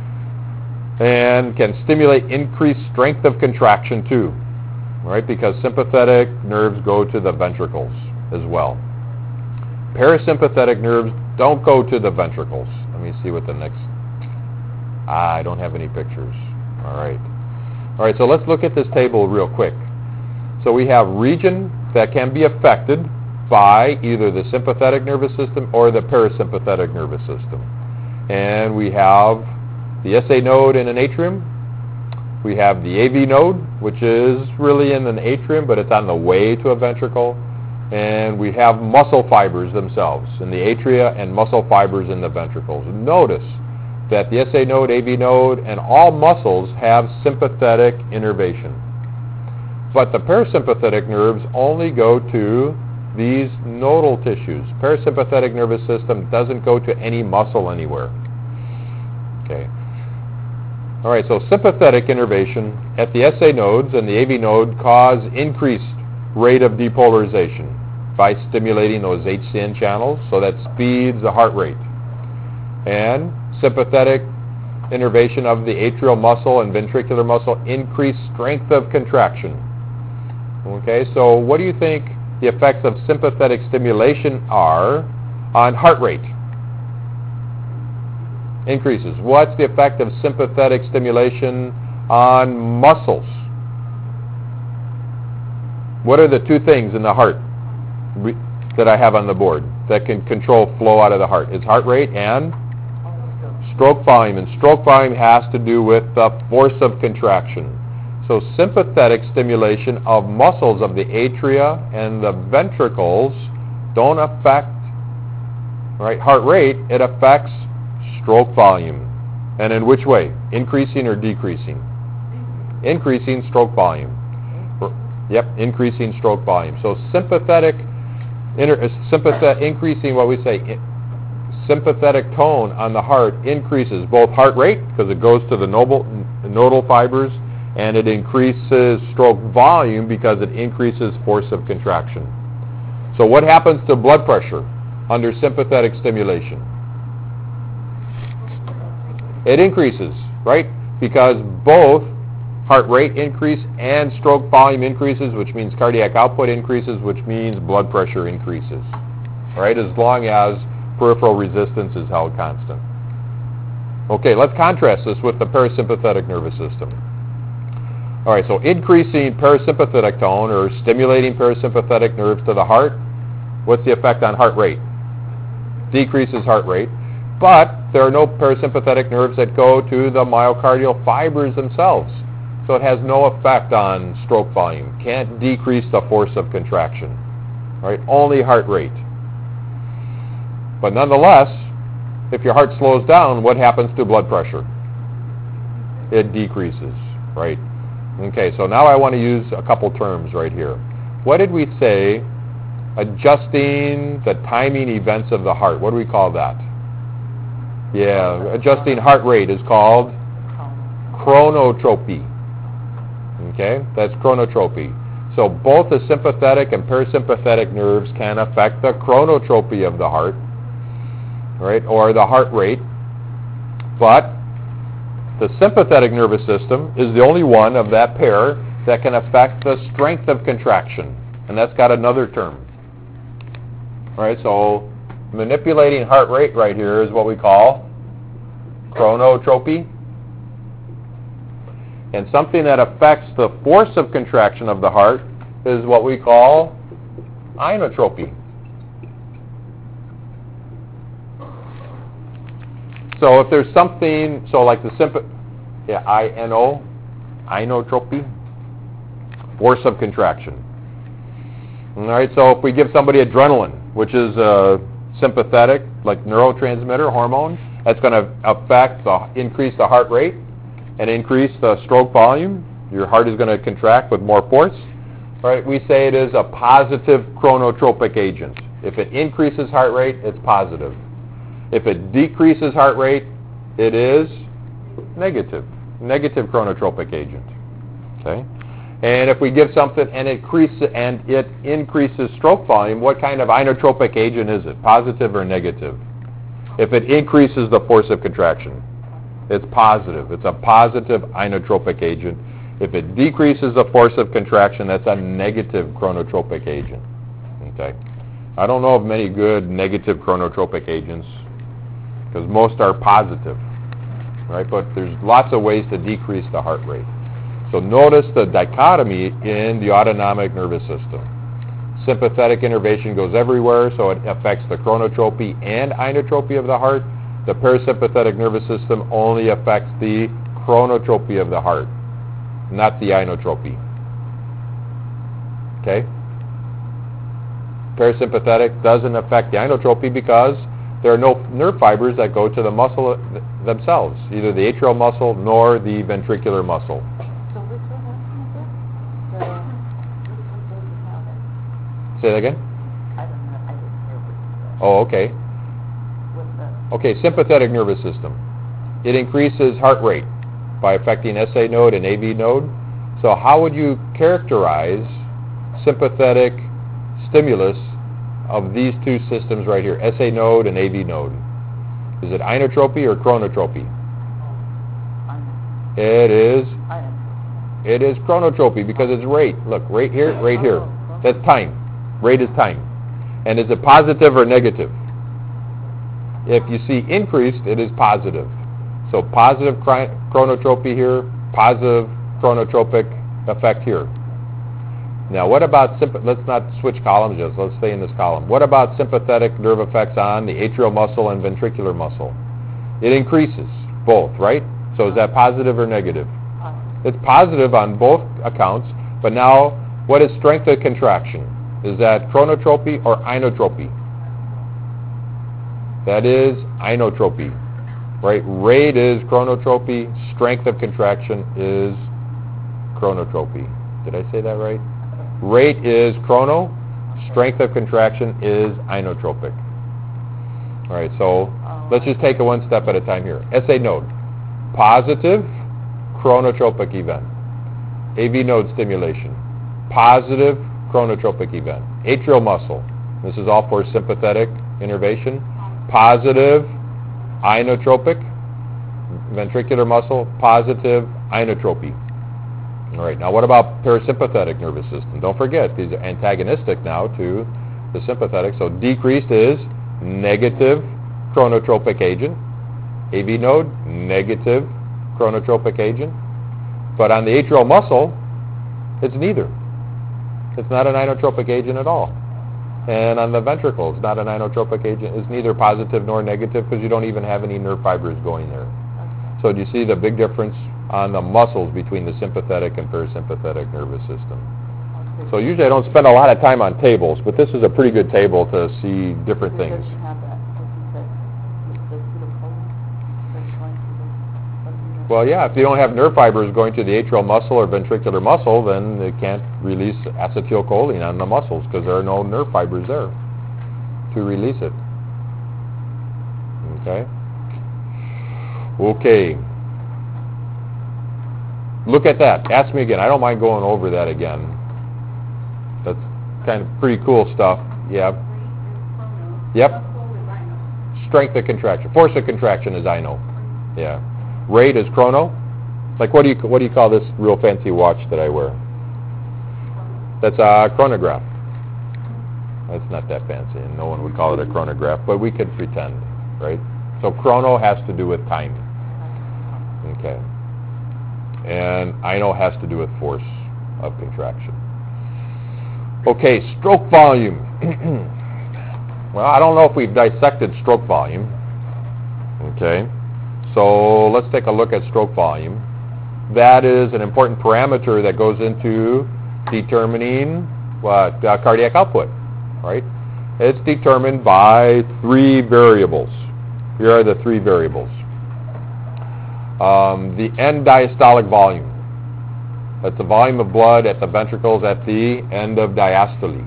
and can stimulate increased strength of contraction too, right? Because sympathetic nerves go to the ventricles as well. Parasympathetic nerves don't go to the ventricles. Let me see what the next... Ah, I don't have any pictures. All right. All right, so let's look at this table real quick. So we have region that can be affected by either the sympathetic nervous system or the parasympathetic nervous system. And we have the S A node in an atrium. We have the A V node, which is really in an atrium, but it's on the way to a ventricle. And we have muscle fibers themselves in the atria and muscle fibers in the ventricles. Notice that the S A node, A V node, and all muscles have sympathetic innervation. But the parasympathetic nerves only go to these nodal tissues. Parasympathetic nervous system doesn't go to any muscle anywhere. Okay. All right, so sympathetic innervation at the S A nodes and the A V node cause increased rate of depolarization by stimulating those H C N channels, so that speeds the heart rate. And sympathetic innervation of the atrial muscle and ventricular muscle increase strength of contraction. Okay, so what do you think the effects of sympathetic stimulation are on heart rate? Increases. What's the effect of sympathetic stimulation on muscles? What are the two things in the heart we, that I have on the board that can control flow out of the heart? It's heart rate and stroke volume. And stroke volume has to do with the force of contraction. So sympathetic stimulation of muscles of the atria and the ventricles don't affect, right, heart rate. It affects stroke volume. And in which way? Increasing or decreasing? Increasing stroke volume. Yep, increasing stroke volume. So sympathetic, inter, sympathetic increasing what we say, sympathetic tone on the heart increases both heart rate, because it goes to the nodal, nodal fibers, and it increases stroke volume because it increases force of contraction. So what happens to blood pressure under sympathetic stimulation? It increases, right? Because both heart rate increase and stroke volume increases, which means cardiac output increases, which means blood pressure increases. All right, as long as peripheral resistance is held constant. Okay, let's contrast this with the parasympathetic nervous system. All right, so increasing parasympathetic tone or stimulating parasympathetic nerves to the heart, what's the effect on heart rate? Decreases heart rate, but there are no parasympathetic nerves that go to the myocardial fibers themselves. So it has no effect on stroke volume. Can't decrease the force of contraction. All right, only heart rate. But nonetheless, if your heart slows down, what happens to blood pressure? It decreases, right? Okay, so now I want to use a couple terms right here. What did we say? Adjusting the timing events of the heart. What do we call that? Yeah, adjusting heart rate is called chronotropy. Okay, that's chronotropy. So both the sympathetic and parasympathetic nerves can affect the chronotropy of the heart, right, or the heart rate. But the sympathetic nervous system is the only one of that pair that can affect the strength of contraction, and that's got another term. All right, so manipulating heart rate right here is what we call chronotropy. And something that affects the force of contraction of the heart is what we call inotropy. So if there's something, so like the sympa, yeah, I N O, inotropy, force of contraction. All right, so if we give somebody adrenaline, which is a sympathetic, like neurotransmitter hormone, that's going to affect the increase the heart rate and increase the stroke volume. Your heart is going to contract with more force. All right, we say it is a positive chronotropic agent. If it increases heart rate, it's positive. If it decreases heart rate, it is negative, negative chronotropic agent. Okay, and if we give something and it increases and it increases stroke volume, what kind of inotropic agent is it? Positive or negative? If it increases the force of contraction, it's positive. It's a positive inotropic agent. If it decreases the force of contraction, that's a negative chronotropic agent. Okay, I don't know of many good negative chronotropic agents, because most are positive, right? But there's lots of ways to decrease the heart rate. So notice the dichotomy in the autonomic nervous system. Sympathetic innervation goes everywhere, so it affects the chronotropy and inotropy of the heart. The parasympathetic nervous system only affects the chronotropy of the heart, not the inotropy. Okay? Parasympathetic doesn't affect the inotropy because there are no nerve fibers that go to the muscle themselves, either the atrial muscle nor the ventricular muscle. So which one was it? The, which one doesn't have it? Say that again? I don't know, I didn't hear what you said. Oh, okay. With the, Okay, sympathetic nervous system. It increases heart rate by affecting S A node and A V node. So how would you characterize sympathetic stimulus of these two systems right here, S A node and A V node? Is it inotropy or chronotropy? I know, It is I know. it is chronotropy because it's rate. Look, right here, right here. That's time. Rate is time. And is it positive or negative? If you see increased, it is positive. So positive chron- chronotropy here, positive chronotropic effect here. Now, what about, symp- let's not switch columns just, let's stay in this column. What about sympathetic nerve effects on the atrial muscle and ventricular muscle? It increases both, right? So is that positive or negative? It's positive on both accounts, but now, what is strength of contraction? Is that chronotropy or inotropy? That is inotropy, right? Rate is chronotropy, strength of contraction is chronotropy. Did I say that right? Rate is chrono, strength of contraction is inotropic. All right, so let's just take it one step at a time here. S A node, positive chronotropic event. A V node stimulation, positive chronotropic event. Atrial muscle, this is all for sympathetic innervation. Positive inotropic. Ventricular muscle, positive inotropy. All right, now what about parasympathetic nervous system? Don't forget, these are antagonistic now to the sympathetic. So decreased is negative chronotropic agent. A V node, negative chronotropic agent. But on the atrial muscle, it's neither. It's not an inotropic agent at all. And on the ventricle, it's not an inotropic agent. It's neither positive nor negative because you don't even have any nerve fibers going there. So do you see the big difference on the muscles between the sympathetic and parasympathetic nervous system? So usually I don't spend a lot of time on tables, but this is a pretty good table to see different things. Well, yeah, if you don't have nerve fibers going to the atrial muscle or ventricular muscle, then it can't release acetylcholine on the muscles because there are no nerve fibers there to release it. Okay? Okay. Look at that. Ask me again. I don't mind going over that again. That's kind of pretty cool stuff. Yeah. Yep. Strength of contraction. Force of contraction is I know. Yeah. Rate is chrono. Like what do you what do you call this real fancy watch that I wear? That's a chronograph. That's not that fancy, and no one would call it a chronograph, but we could pretend, right? So chrono has to do with time. Okay. And I know has to do with force of contraction. Okay, stroke volume. Well, I don't know if we've dissected stroke volume. Okay. So let's take a look at stroke volume. That is an important parameter that goes into determining what uh, cardiac output, right? It's determined by three variables. Here are the three variables. Um, the end diastolic volume. That's the volume of blood at the ventricles at the end of diastole.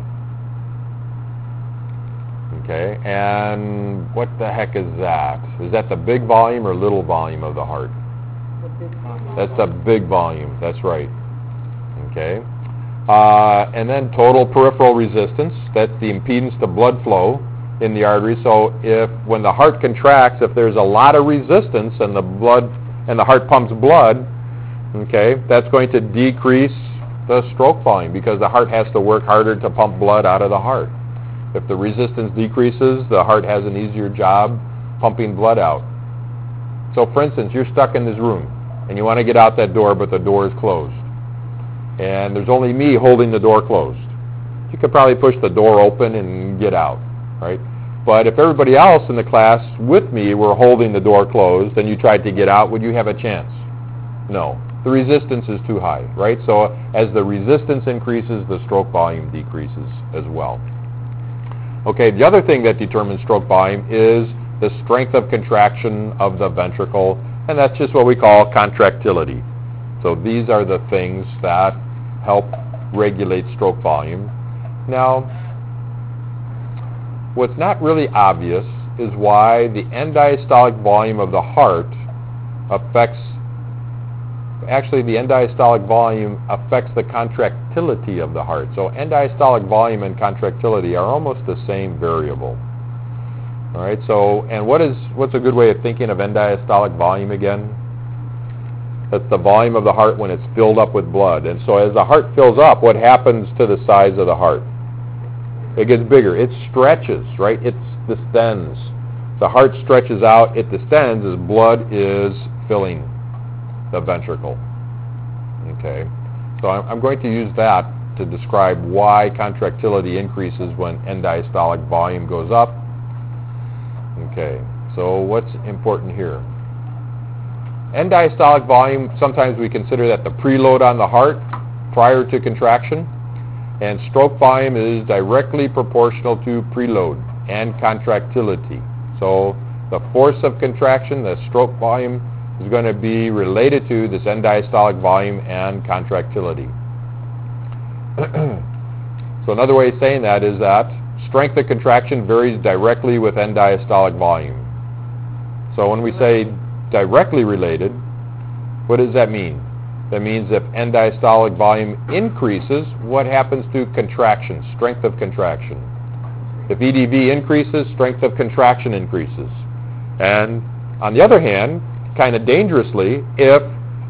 Okay, and what the heck is that? Is that the big volume or little volume of the heart? The big volume. That's the big volume, that's right. Okay, uh, and then total peripheral resistance, that's the impedance to blood flow in the artery. So if, when the heart contracts, if there's a lot of resistance and the blood, and the heart pumps blood, okay, that's going to decrease the stroke volume because the heart has to work harder to pump blood out of the heart. If the resistance decreases, the heart has an easier job pumping blood out. So for instance, you're stuck in this room and you want to get out that door, but the door is closed. And there's only me holding the door closed. You could probably push the door open and get out, right? But if everybody else in the class with me were holding the door closed and you tried to get out, would you have a chance? No. The resistance is too high, right? So as the resistance increases, the stroke volume decreases as well. Okay, the other thing that determines stroke volume is the strength of contraction of the ventricle, and that's just what we call contractility. So these are the things that help regulate stroke volume. Now, what's not really obvious is why the end diastolic volume of the heart affects, actually the end diastolic volume affects the contractility of the heart. So end diastolic volume and contractility are almost the same variable. All right, so, and what is, what's a good way of thinking of end diastolic volume again? That's the volume of the heart when it's filled up with blood. And so as the heart fills up, what happens to the size of the heart? It gets bigger. It stretches, right? It distends. The heart stretches out, it distends as blood is filling the ventricle. Okay, so I'm, I'm going to use that to describe why contractility increases when end diastolic volume goes up. Okay, so what's important here? End diastolic volume, sometimes we consider that the preload on the heart prior to contraction, and stroke volume is directly proportional to preload and contractility. So the force of contraction, the stroke volume, is going to be related to this end diastolic volume and contractility. So another way of saying that is that strength of contraction varies directly with end diastolic volume. So when we say directly related, what does that mean? That means if end diastolic volume increases, what happens to contraction, strength of contraction? If E D V increases, strength of contraction increases. And on the other hand, kind of dangerously, if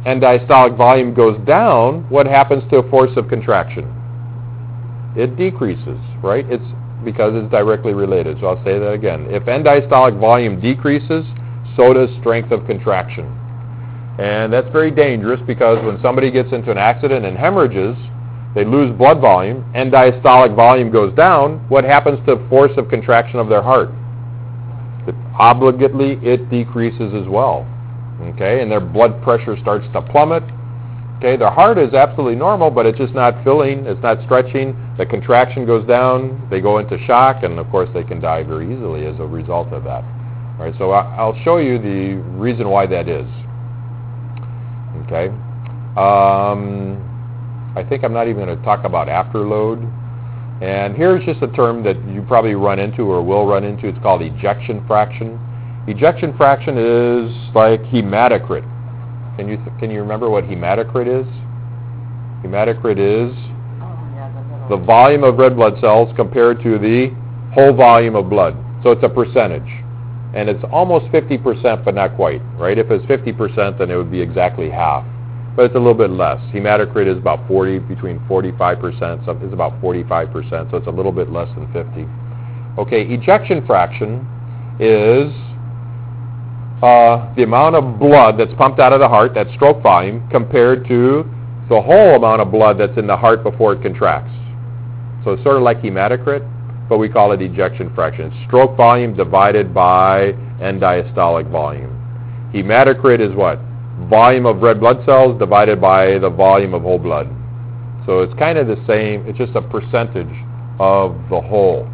end diastolic volume goes down, what happens to a force of contraction? It decreases, right? It's because it's directly related. So I'll say that again. If end diastolic volume decreases, so does strength of contraction. And that's very dangerous because when somebody gets into an accident and hemorrhages, they lose blood volume, end diastolic volume goes down, what happens to force of contraction of their heart? It, obligately, it decreases as well. Okay, and their blood pressure starts to plummet. Okay, their heart is absolutely normal, but it's just not filling, it's not stretching, the contraction goes down, they go into shock, and of course they can die very easily as a result of that. All right, so I'll show you the reason why that is. Okay, um, I think I'm not even going to talk about afterload. And here's just a term that you probably run into or will run into. It's called ejection fraction. Ejection fraction is like hematocrit. Can you th- can you remember what hematocrit is? Hematocrit is the volume of red blood cells compared to the whole volume of blood. So it's a percentage. And it's almost fifty percent, but not quite, right? If it's fifty percent, then it would be exactly half. But it's a little bit less. Hematocrit is about forty, between forty-five percent. So it's about forty-five percent, so it's a little bit less than fifty. Okay, ejection fraction is uh, the amount of blood that's pumped out of the heart, that stroke volume, compared to the whole amount of blood that's in the heart before it contracts. So it's sort of like hematocrit, but we call it ejection fraction. It's stroke volume divided by end diastolic volume. Hematocrit is what? Volume of red blood cells divided by the volume of whole blood. So it's kind of the same, it's just a percentage of the whole.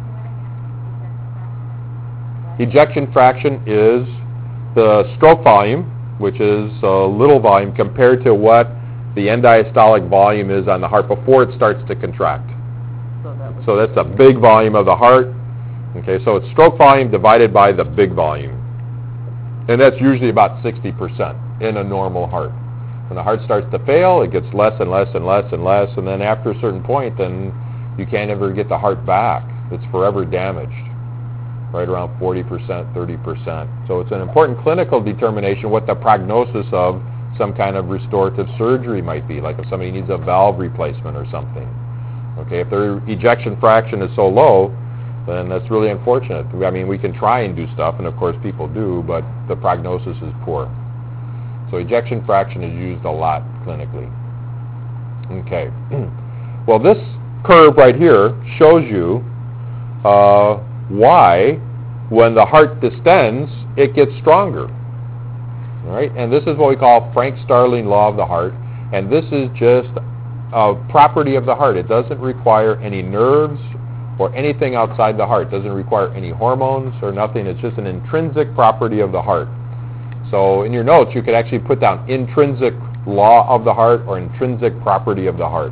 Ejection fraction is the stroke volume, which is a little volume, compared to what the end diastolic volume is on the heart before it starts to contract. So that's a big volume of the heart. Okay, so it's stroke volume divided by the big volume. And that's usually about sixty percent in a normal heart. When the heart starts to fail, it gets less and less and less and less, and then after a certain point, then you can't ever get the heart back. It's forever damaged, right around forty percent, thirty percent. So it's an important clinical determination what the prognosis of some kind of restorative surgery might be, like if somebody needs a valve replacement or something. Okay, if their ejection fraction is so low, then that's really unfortunate. I mean, we can try and do stuff, and of course people do, but the prognosis is poor. So ejection fraction is used a lot clinically. Okay. Well, this curve right here shows you uh, why, when the heart distends, it gets stronger. All right? And this is what we call Frank-Starling law of the heart, and this is just a property of the heart. It doesn't require any nerves or anything outside the heart. It doesn't require any hormones or nothing. It's just an intrinsic property of the heart. So in your notes, you could actually put down intrinsic law of the heart or intrinsic property of the heart.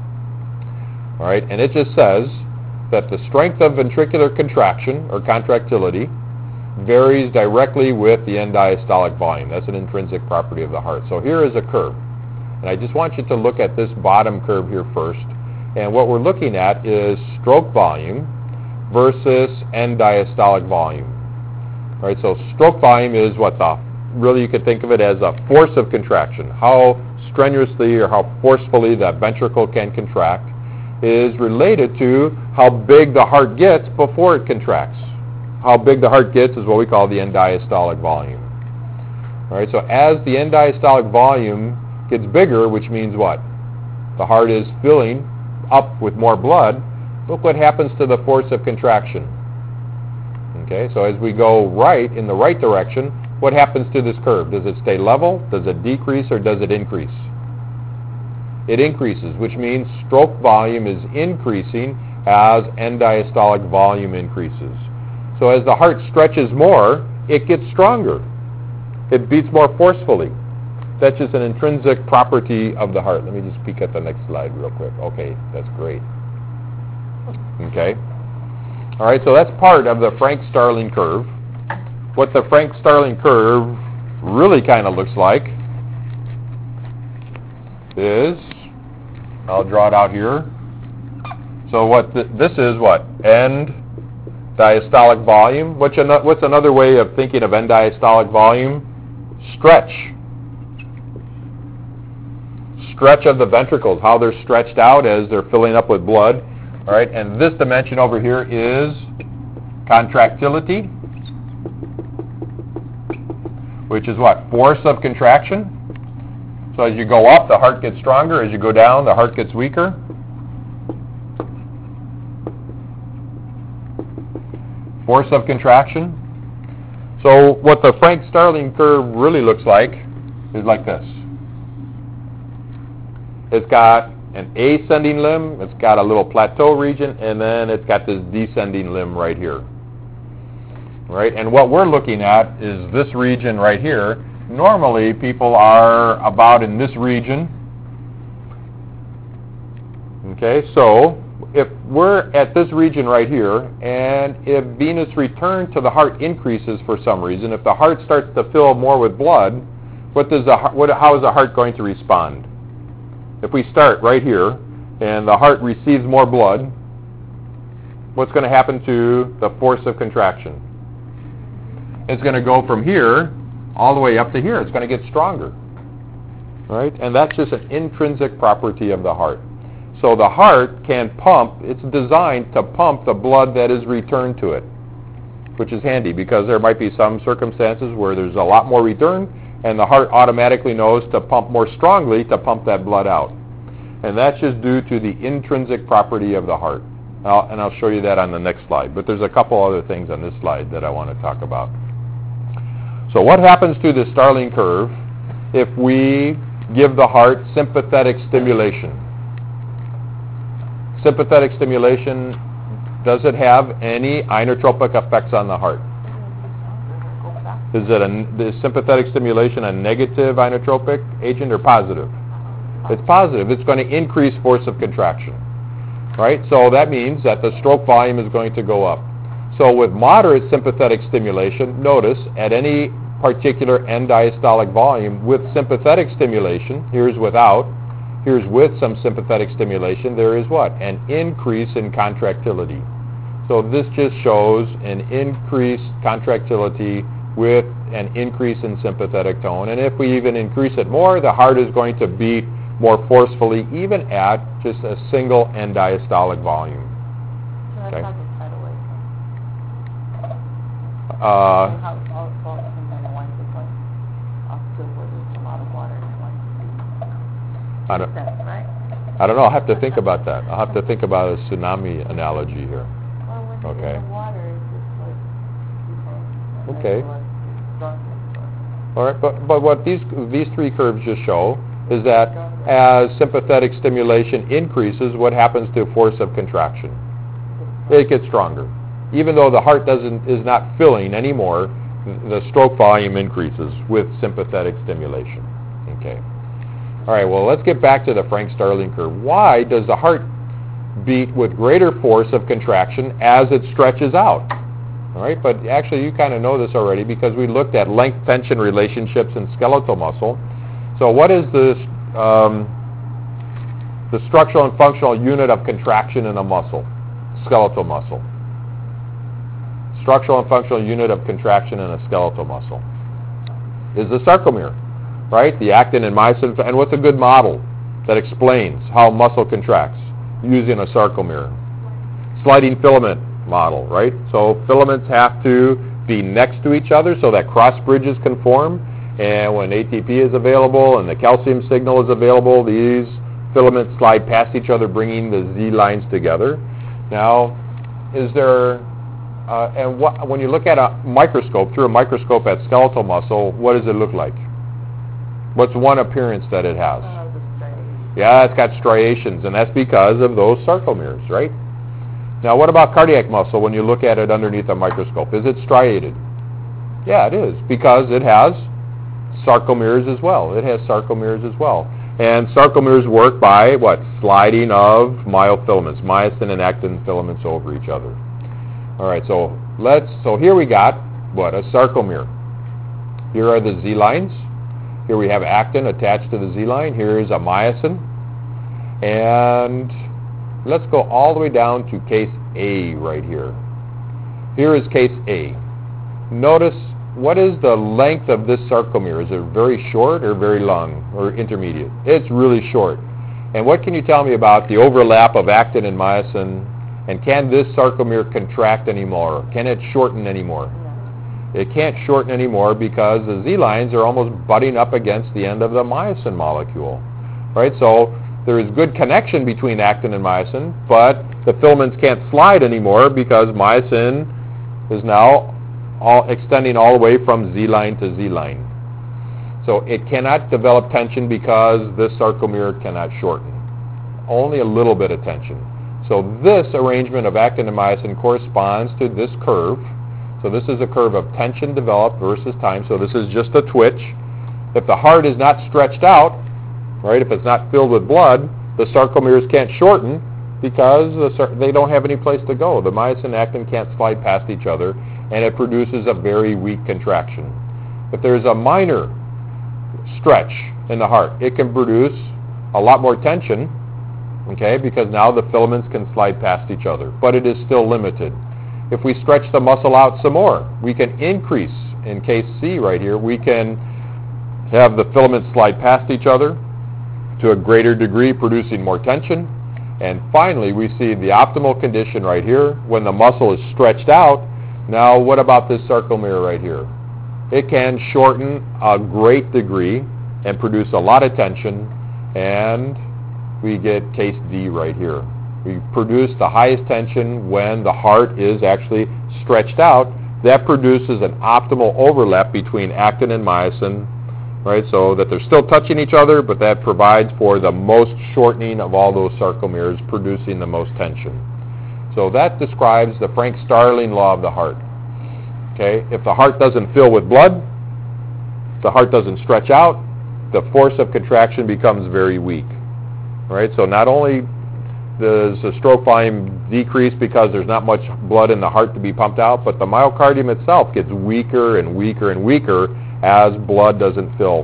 All right, and it just says that the strength of ventricular contraction or contractility varies directly with the end diastolic volume. That's an intrinsic property of the heart. So here is a curve. And I just want you to look at this bottom curve here first. And what we're looking at is stroke volume versus end diastolic volume. All right, so stroke volume is what the, really you could think of it as a force of contraction. How strenuously or how forcefully that ventricle can contract is related to how big the heart gets before it contracts. How big the heart gets is what we call the end diastolic volume. All right, so as the end diastolic volume gets bigger, which means what? The heart is filling up with more blood. Look what happens to the force of contraction. Okay, so as we go right, in the right direction, what happens to this curve? Does it stay level? Does it decrease, or does it increase? It increases, which means stroke volume is increasing as end diastolic volume increases. So as the heart stretches more, it gets stronger. It beats more forcefully. That's just an intrinsic property of the heart. Let me just peek at the next slide real quick. Okay, that's great. Okay. All right, so that's part of the Frank-Starling curve. What the Frank-Starling curve really kind of looks like is, I'll draw it out here. So what th- this is what? End diastolic volume. What's, an- what's another way of thinking of end diastolic volume? Stretch. stretch of the ventricles, how they're stretched out as they're filling up with blood. All right, and this dimension over here is contractility, which is what? Force of contraction. So as you go up, the heart gets stronger. As you go down, the heart gets weaker. Force of contraction. So what the Frank-Starling curve really looks like is like this. It's got an ascending limb, it's got a little plateau region, and then it's got this descending limb right here. Right? And what we're looking at is this region right here. Normally, people are about in this region. Okay, so if we're at this region right here, and if venous return to the heart increases for some reason, if the heart starts to fill more with blood, what does the what, how is the heart going to respond? If we start right here, and the heart receives more blood, what's going to happen to the force of contraction? It's going to go from here all the way up to here. It's going to get stronger. Right? And that's just an intrinsic property of the heart. So the heart can pump, it's designed to pump the blood that is returned to it, which is handy because there might be some circumstances where there's a lot more return, and the heart automatically knows to pump more strongly to pump that blood out. And that's just due to the intrinsic property of the heart. I'll, and I'll show you that on the next slide. But there's a couple other things on this slide that I want to talk about. So what happens to the Starling curve if we give the heart sympathetic stimulation? Sympathetic stimulation, does it have any inotropic effects on the heart? Is it a, is sympathetic stimulation a negative inotropic agent or positive? It's positive. It's going to increase force of contraction. Right? So that means that the stroke volume is going to go up. So with moderate sympathetic stimulation, notice at any particular end diastolic volume with sympathetic stimulation, here's without, here's with some sympathetic stimulation, there is what? An increase in contractility. So this just shows an increased contractility with an increase in sympathetic tone. And if we even increase it more, the heart is going to beat more forcefully, even at just a single end diastolic volume. So that's Okay. not the tidal wave. Uh, And how all falls and then it winds up like off to where there's a lot of water and it winds up I being don't, sense, right? I don't know. I'll have to think about that. I'll have to think about a tsunami analogy here. Well, when it's Okay. in the water, it's just like, you know, Okay. like, strong, strong. All right, but, but what these, these three curves just show is that as sympathetic stimulation increases, what happens to force of contraction? It gets stronger. Even though the heart doesn't is not filling anymore, the stroke volume increases with sympathetic stimulation. Okay. All right, well, let's get back to the Frank-Starling curve. Why does the heart beat with greater force of contraction as it stretches out? All right, but actually you kind of know this already because we looked at length-tension relationships in skeletal muscle. So what is the, um, the structural and functional unit of contraction in a muscle, skeletal muscle? Structural and functional unit of contraction in a skeletal muscle is the sarcomere, right? The actin and myosin. And what's a good model that explains how muscle contracts? Using a sarcomere. Sliding filament model, right? So filaments have to be next to each other so that cross bridges can form. And when A T P is available and the calcium signal is available, these filaments slide past each other, bringing the Z lines together. Now, is there, uh, and what, when you look at a microscope, through a microscope at skeletal muscle, what does it look like? What's one appearance that it has? Uh, the striations. Yeah, it's got striations, and that's because of those sarcomeres, right? Now, what about cardiac muscle when you look at it underneath a microscope? Is it striated? Yeah, it is, because it has sarcomeres as well. It has sarcomeres as well. And sarcomeres work by, what, sliding of myofilaments, myosin and actin filaments over each other. All right, so let's, so here we got, what, a sarcomere. Here are the Z lines. Here we have actin attached to the Z line. Here is a myosin. And let's go all the way down to case A right here. Here is case A. Notice what is the length of this sarcomere? Is it very short or very long or intermediate? It's really short. And what can you tell me about the overlap of actin and myosin? And can this sarcomere contract anymore? Can it shorten anymore? It can't shorten anymore because the Z lines are almost butting up against the end of the myosin molecule. Right? So there is good connection between actin and myosin, but the filaments can't slide anymore because myosin is now all extending all the way from Z line to Z line. So it cannot develop tension because this sarcomere cannot shorten. Only a little bit of tension. So this arrangement of actin and myosin corresponds to this curve. So this is a curve of tension developed versus time. So this is just a twitch. If the heart is not stretched out, right, if it's not filled with blood, the sarcomeres can't shorten because the, they don't have any place to go. The myosin and actin can't slide past each other, and it produces a very weak contraction. If there's a minor stretch in the heart, it can produce a lot more tension, okay, because now the filaments can slide past each other, but it is still limited. If we stretch the muscle out some more, we can increase, in case C right here, we can have the filaments slide past each other to a greater degree, producing more tension. And finally, we see the optimal condition right here, when the muscle is stretched out. Now, what about this sarcomere right here? It can shorten a great degree and produce a lot of tension, and we get case D right here. We produce the highest tension when the heart is actually stretched out. That produces an optimal overlap between actin and myosin, right, so that they're still touching each other, but that provides for the most shortening of all those sarcomeres, producing the most tension. So that describes the Frank-Starling law of the heart. Okay, if the heart doesn't fill with blood, the heart doesn't stretch out, the force of contraction becomes very weak. Right, so not only does the stroke volume decrease because there's not much blood in the heart to be pumped out, but the myocardium itself gets weaker and weaker and weaker as blood doesn't fill.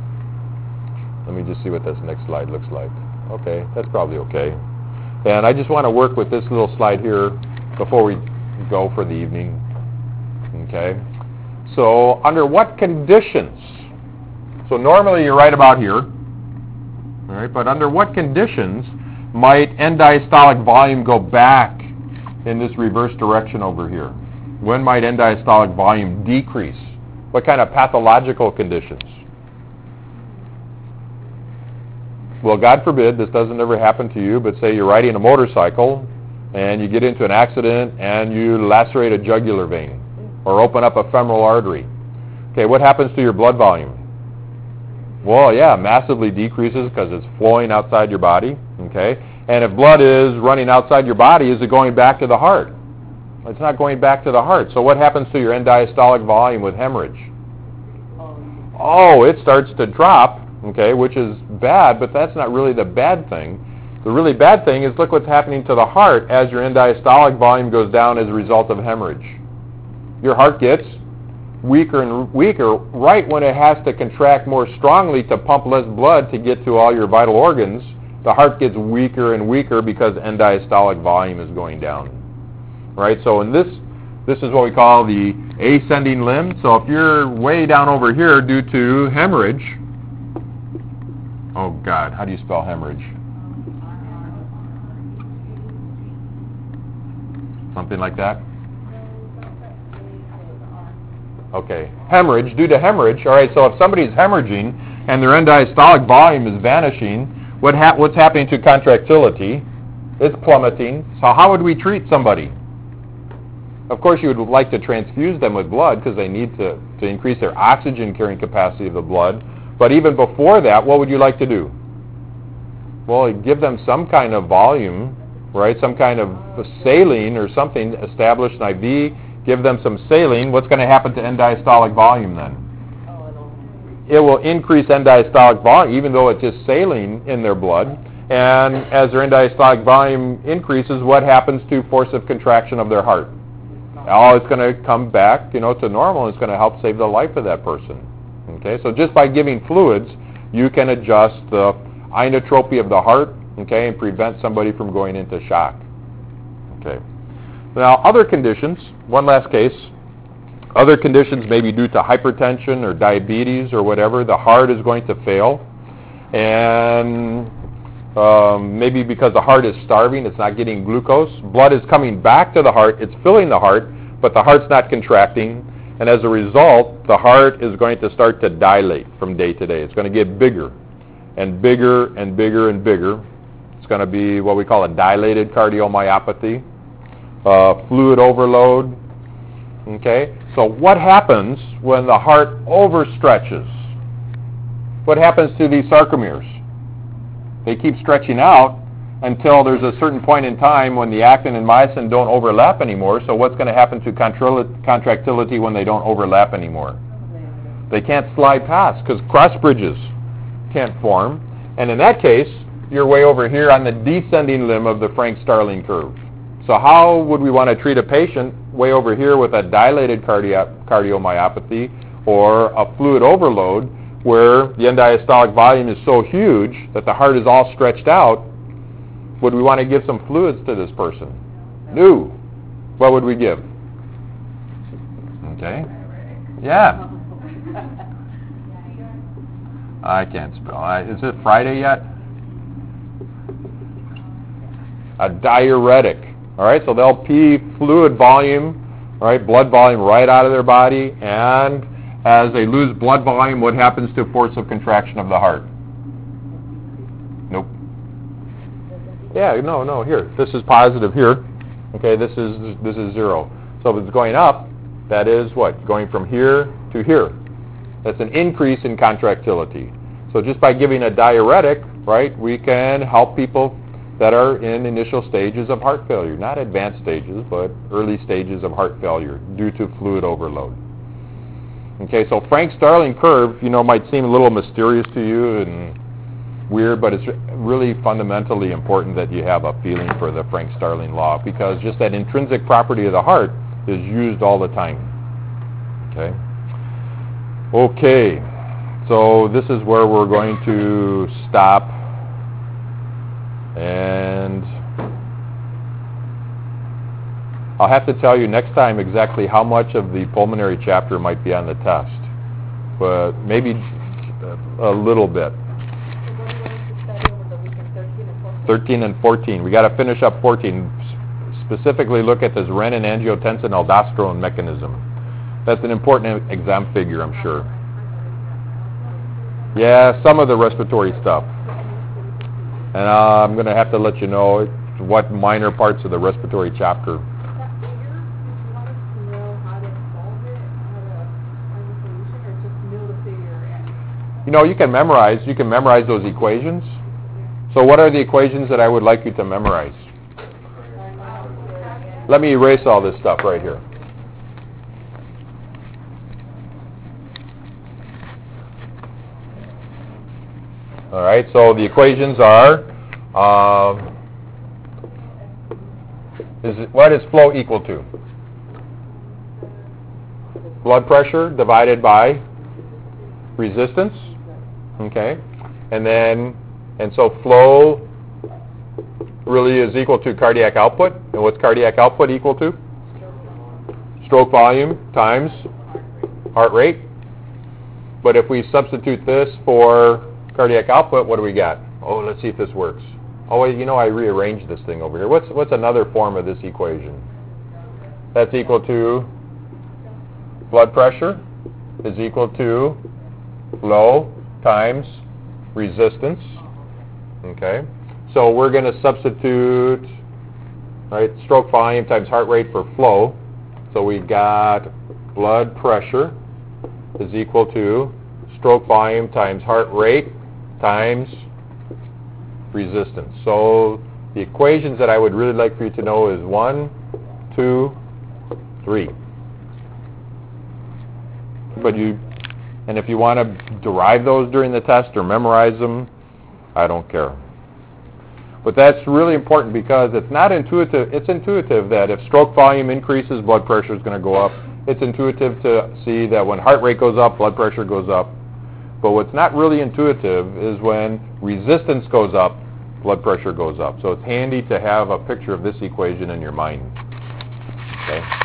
Let me just see what this next slide looks like. Okay, that's probably okay. And I just want to work with this little slide here before we go for the evening. Okay, so under what conditions? So normally you're right about here. All right, but under what conditions might end diastolic volume go back in this reverse direction over here? When might end diastolic volume decrease? What kind of pathological conditions? Well, God forbid this doesn't ever happen to you, but say you're riding a motorcycle and you get into an accident and you lacerate a jugular vein or open up a femoral artery. Okay, what happens to your blood volume? Well, yeah, massively decreases because it's flowing outside your body, okay? And if blood is running outside your body, is it going back to the heart? It's not going back to the heart. So what happens to your end diastolic volume with hemorrhage? Oh, it starts to drop, okay, which is bad, but that's not really the bad thing. The really bad thing is look what's happening to the heart as your end diastolic volume goes down as a result of hemorrhage. Your heart gets weaker and weaker right when it has to contract more strongly to pump less blood to get to all your vital organs. The heart gets weaker and weaker because end diastolic volume is going down. Right? So in this, this is what we call the ascending limb. So if you're way down over here due to hemorrhage, oh God, how do you spell hemorrhage? Something like that? Okay, hemorrhage, due to hemorrhage. All right, so if somebody's hemorrhaging and their end diastolic volume is vanishing, what ha- what's happening to contractility? It's plummeting. So how would we treat somebody? Of course, you would like to transfuse them with blood because they need to, to increase their oxygen carrying capacity of the blood. But even before that, what would you like to do? Well, give them some kind of volume, right? Some kind of saline or something, establish an I V, give them some saline. What's going to happen to end diastolic volume then? It will increase end diastolic volume, even though it's just saline in their blood. And as their end diastolic volume increases, what happens to force of contraction of their heart? Oh, it's going to come back, you know, to normal. And it's going to help save the life of that person. Okay, so just by giving fluids, you can adjust the inotropy of the heart, okay, and prevent somebody from going into shock. Okay. Now, other conditions. One last case. Other conditions may be due to hypertension or diabetes or whatever. The heart is going to fail. And um, maybe because the heart is starving, it's not getting glucose. Blood is coming back to the heart. It's filling the heart, but the heart's not contracting. And as a result, the heart is going to start to dilate from day to day. It's going to get bigger and bigger and bigger and bigger. It's going to be what we call a dilated cardiomyopathy, uh, fluid overload. Okay? So what happens when the heart overstretches? What happens to these sarcomeres? They keep stretching out until there's a certain point in time when the actin and myosin don't overlap anymore. So what's going to happen to contril- contractility when they don't overlap anymore? They can't slide past because cross bridges can't form. And in that case, you're way over here on the descending limb of the Frank-Starling curve. So how would we want to treat a patient way over here with a dilated cardio- cardiomyopathy or a fluid overload where the end diastolic volume is so huge that the heart is all stretched out? Would we want to give some fluids to this person? No. What would we give? Okay. Yeah. I can't spell. I, is it Friday yet? A diuretic. All right, so they'll pee fluid volume, all right, blood volume right out of their body, and as they lose blood volume, what happens to force of contraction of the heart? Nope. Yeah, no, no, here. This is positive here. Okay, this is this is zero. So if it's going up, that is what? Going from here to here. That's an increase in contractility. So just by giving a diuretic, right, we can help people that are in initial stages of heart failure. Not advanced stages, but early stages of heart failure due to fluid overload. Okay, so Frank-Starling curve, you know, might seem a little mysterious to you and weird, but it's really fundamentally important that you have a feeling for the Frank-Starling law, because just that intrinsic property of the heart is used all the time. Okay? Okay, so this is where we're going to stop, and I'll have to tell you next time exactly how much of the pulmonary chapter might be on the test, but maybe a little bit. thirteen and fourteen. We got to finish up fourteen. Specifically look at this renin-angiotensin-aldosterone mechanism. That's an important exam figure, I'm sure. Yeah, some of the respiratory stuff. And uh, I'm going to have to let you know what minor parts of the respiratory chapter. You know, you can memorize, you can memorize those equations. So what are the equations that I would like you to memorize? Let me erase all this stuff right here. All right, so the equations are, um, is it, what is flow equal to? Blood pressure divided by resistance, okay? And then, and so flow really is equal to cardiac output. And what's cardiac output equal to? Stroke volume times heart rate. But if we substitute this for cardiac output, what do we got? Oh, let's see if this works. Oh, wait, you know, I rearranged this thing over here. What's what's another form of this equation? That's equal to blood pressure is equal to flow times resistance. Okay? So we're going to substitute, right, stroke volume times heart rate for flow. So we got blood pressure is equal to stroke volume times heart rate times resistance. So the equations that I would really like for you to know is one, two, three. But you, and if you want to derive those during the test or memorize them, I don't care. But that's really important because it's not intuitive. It's intuitive that if stroke volume increases, blood pressure is going to go up. It's intuitive to see that when heart rate goes up, blood pressure goes up. But what's not really intuitive is when resistance goes up, blood pressure goes up. So it's handy to have a picture of this equation in your mind. Okay?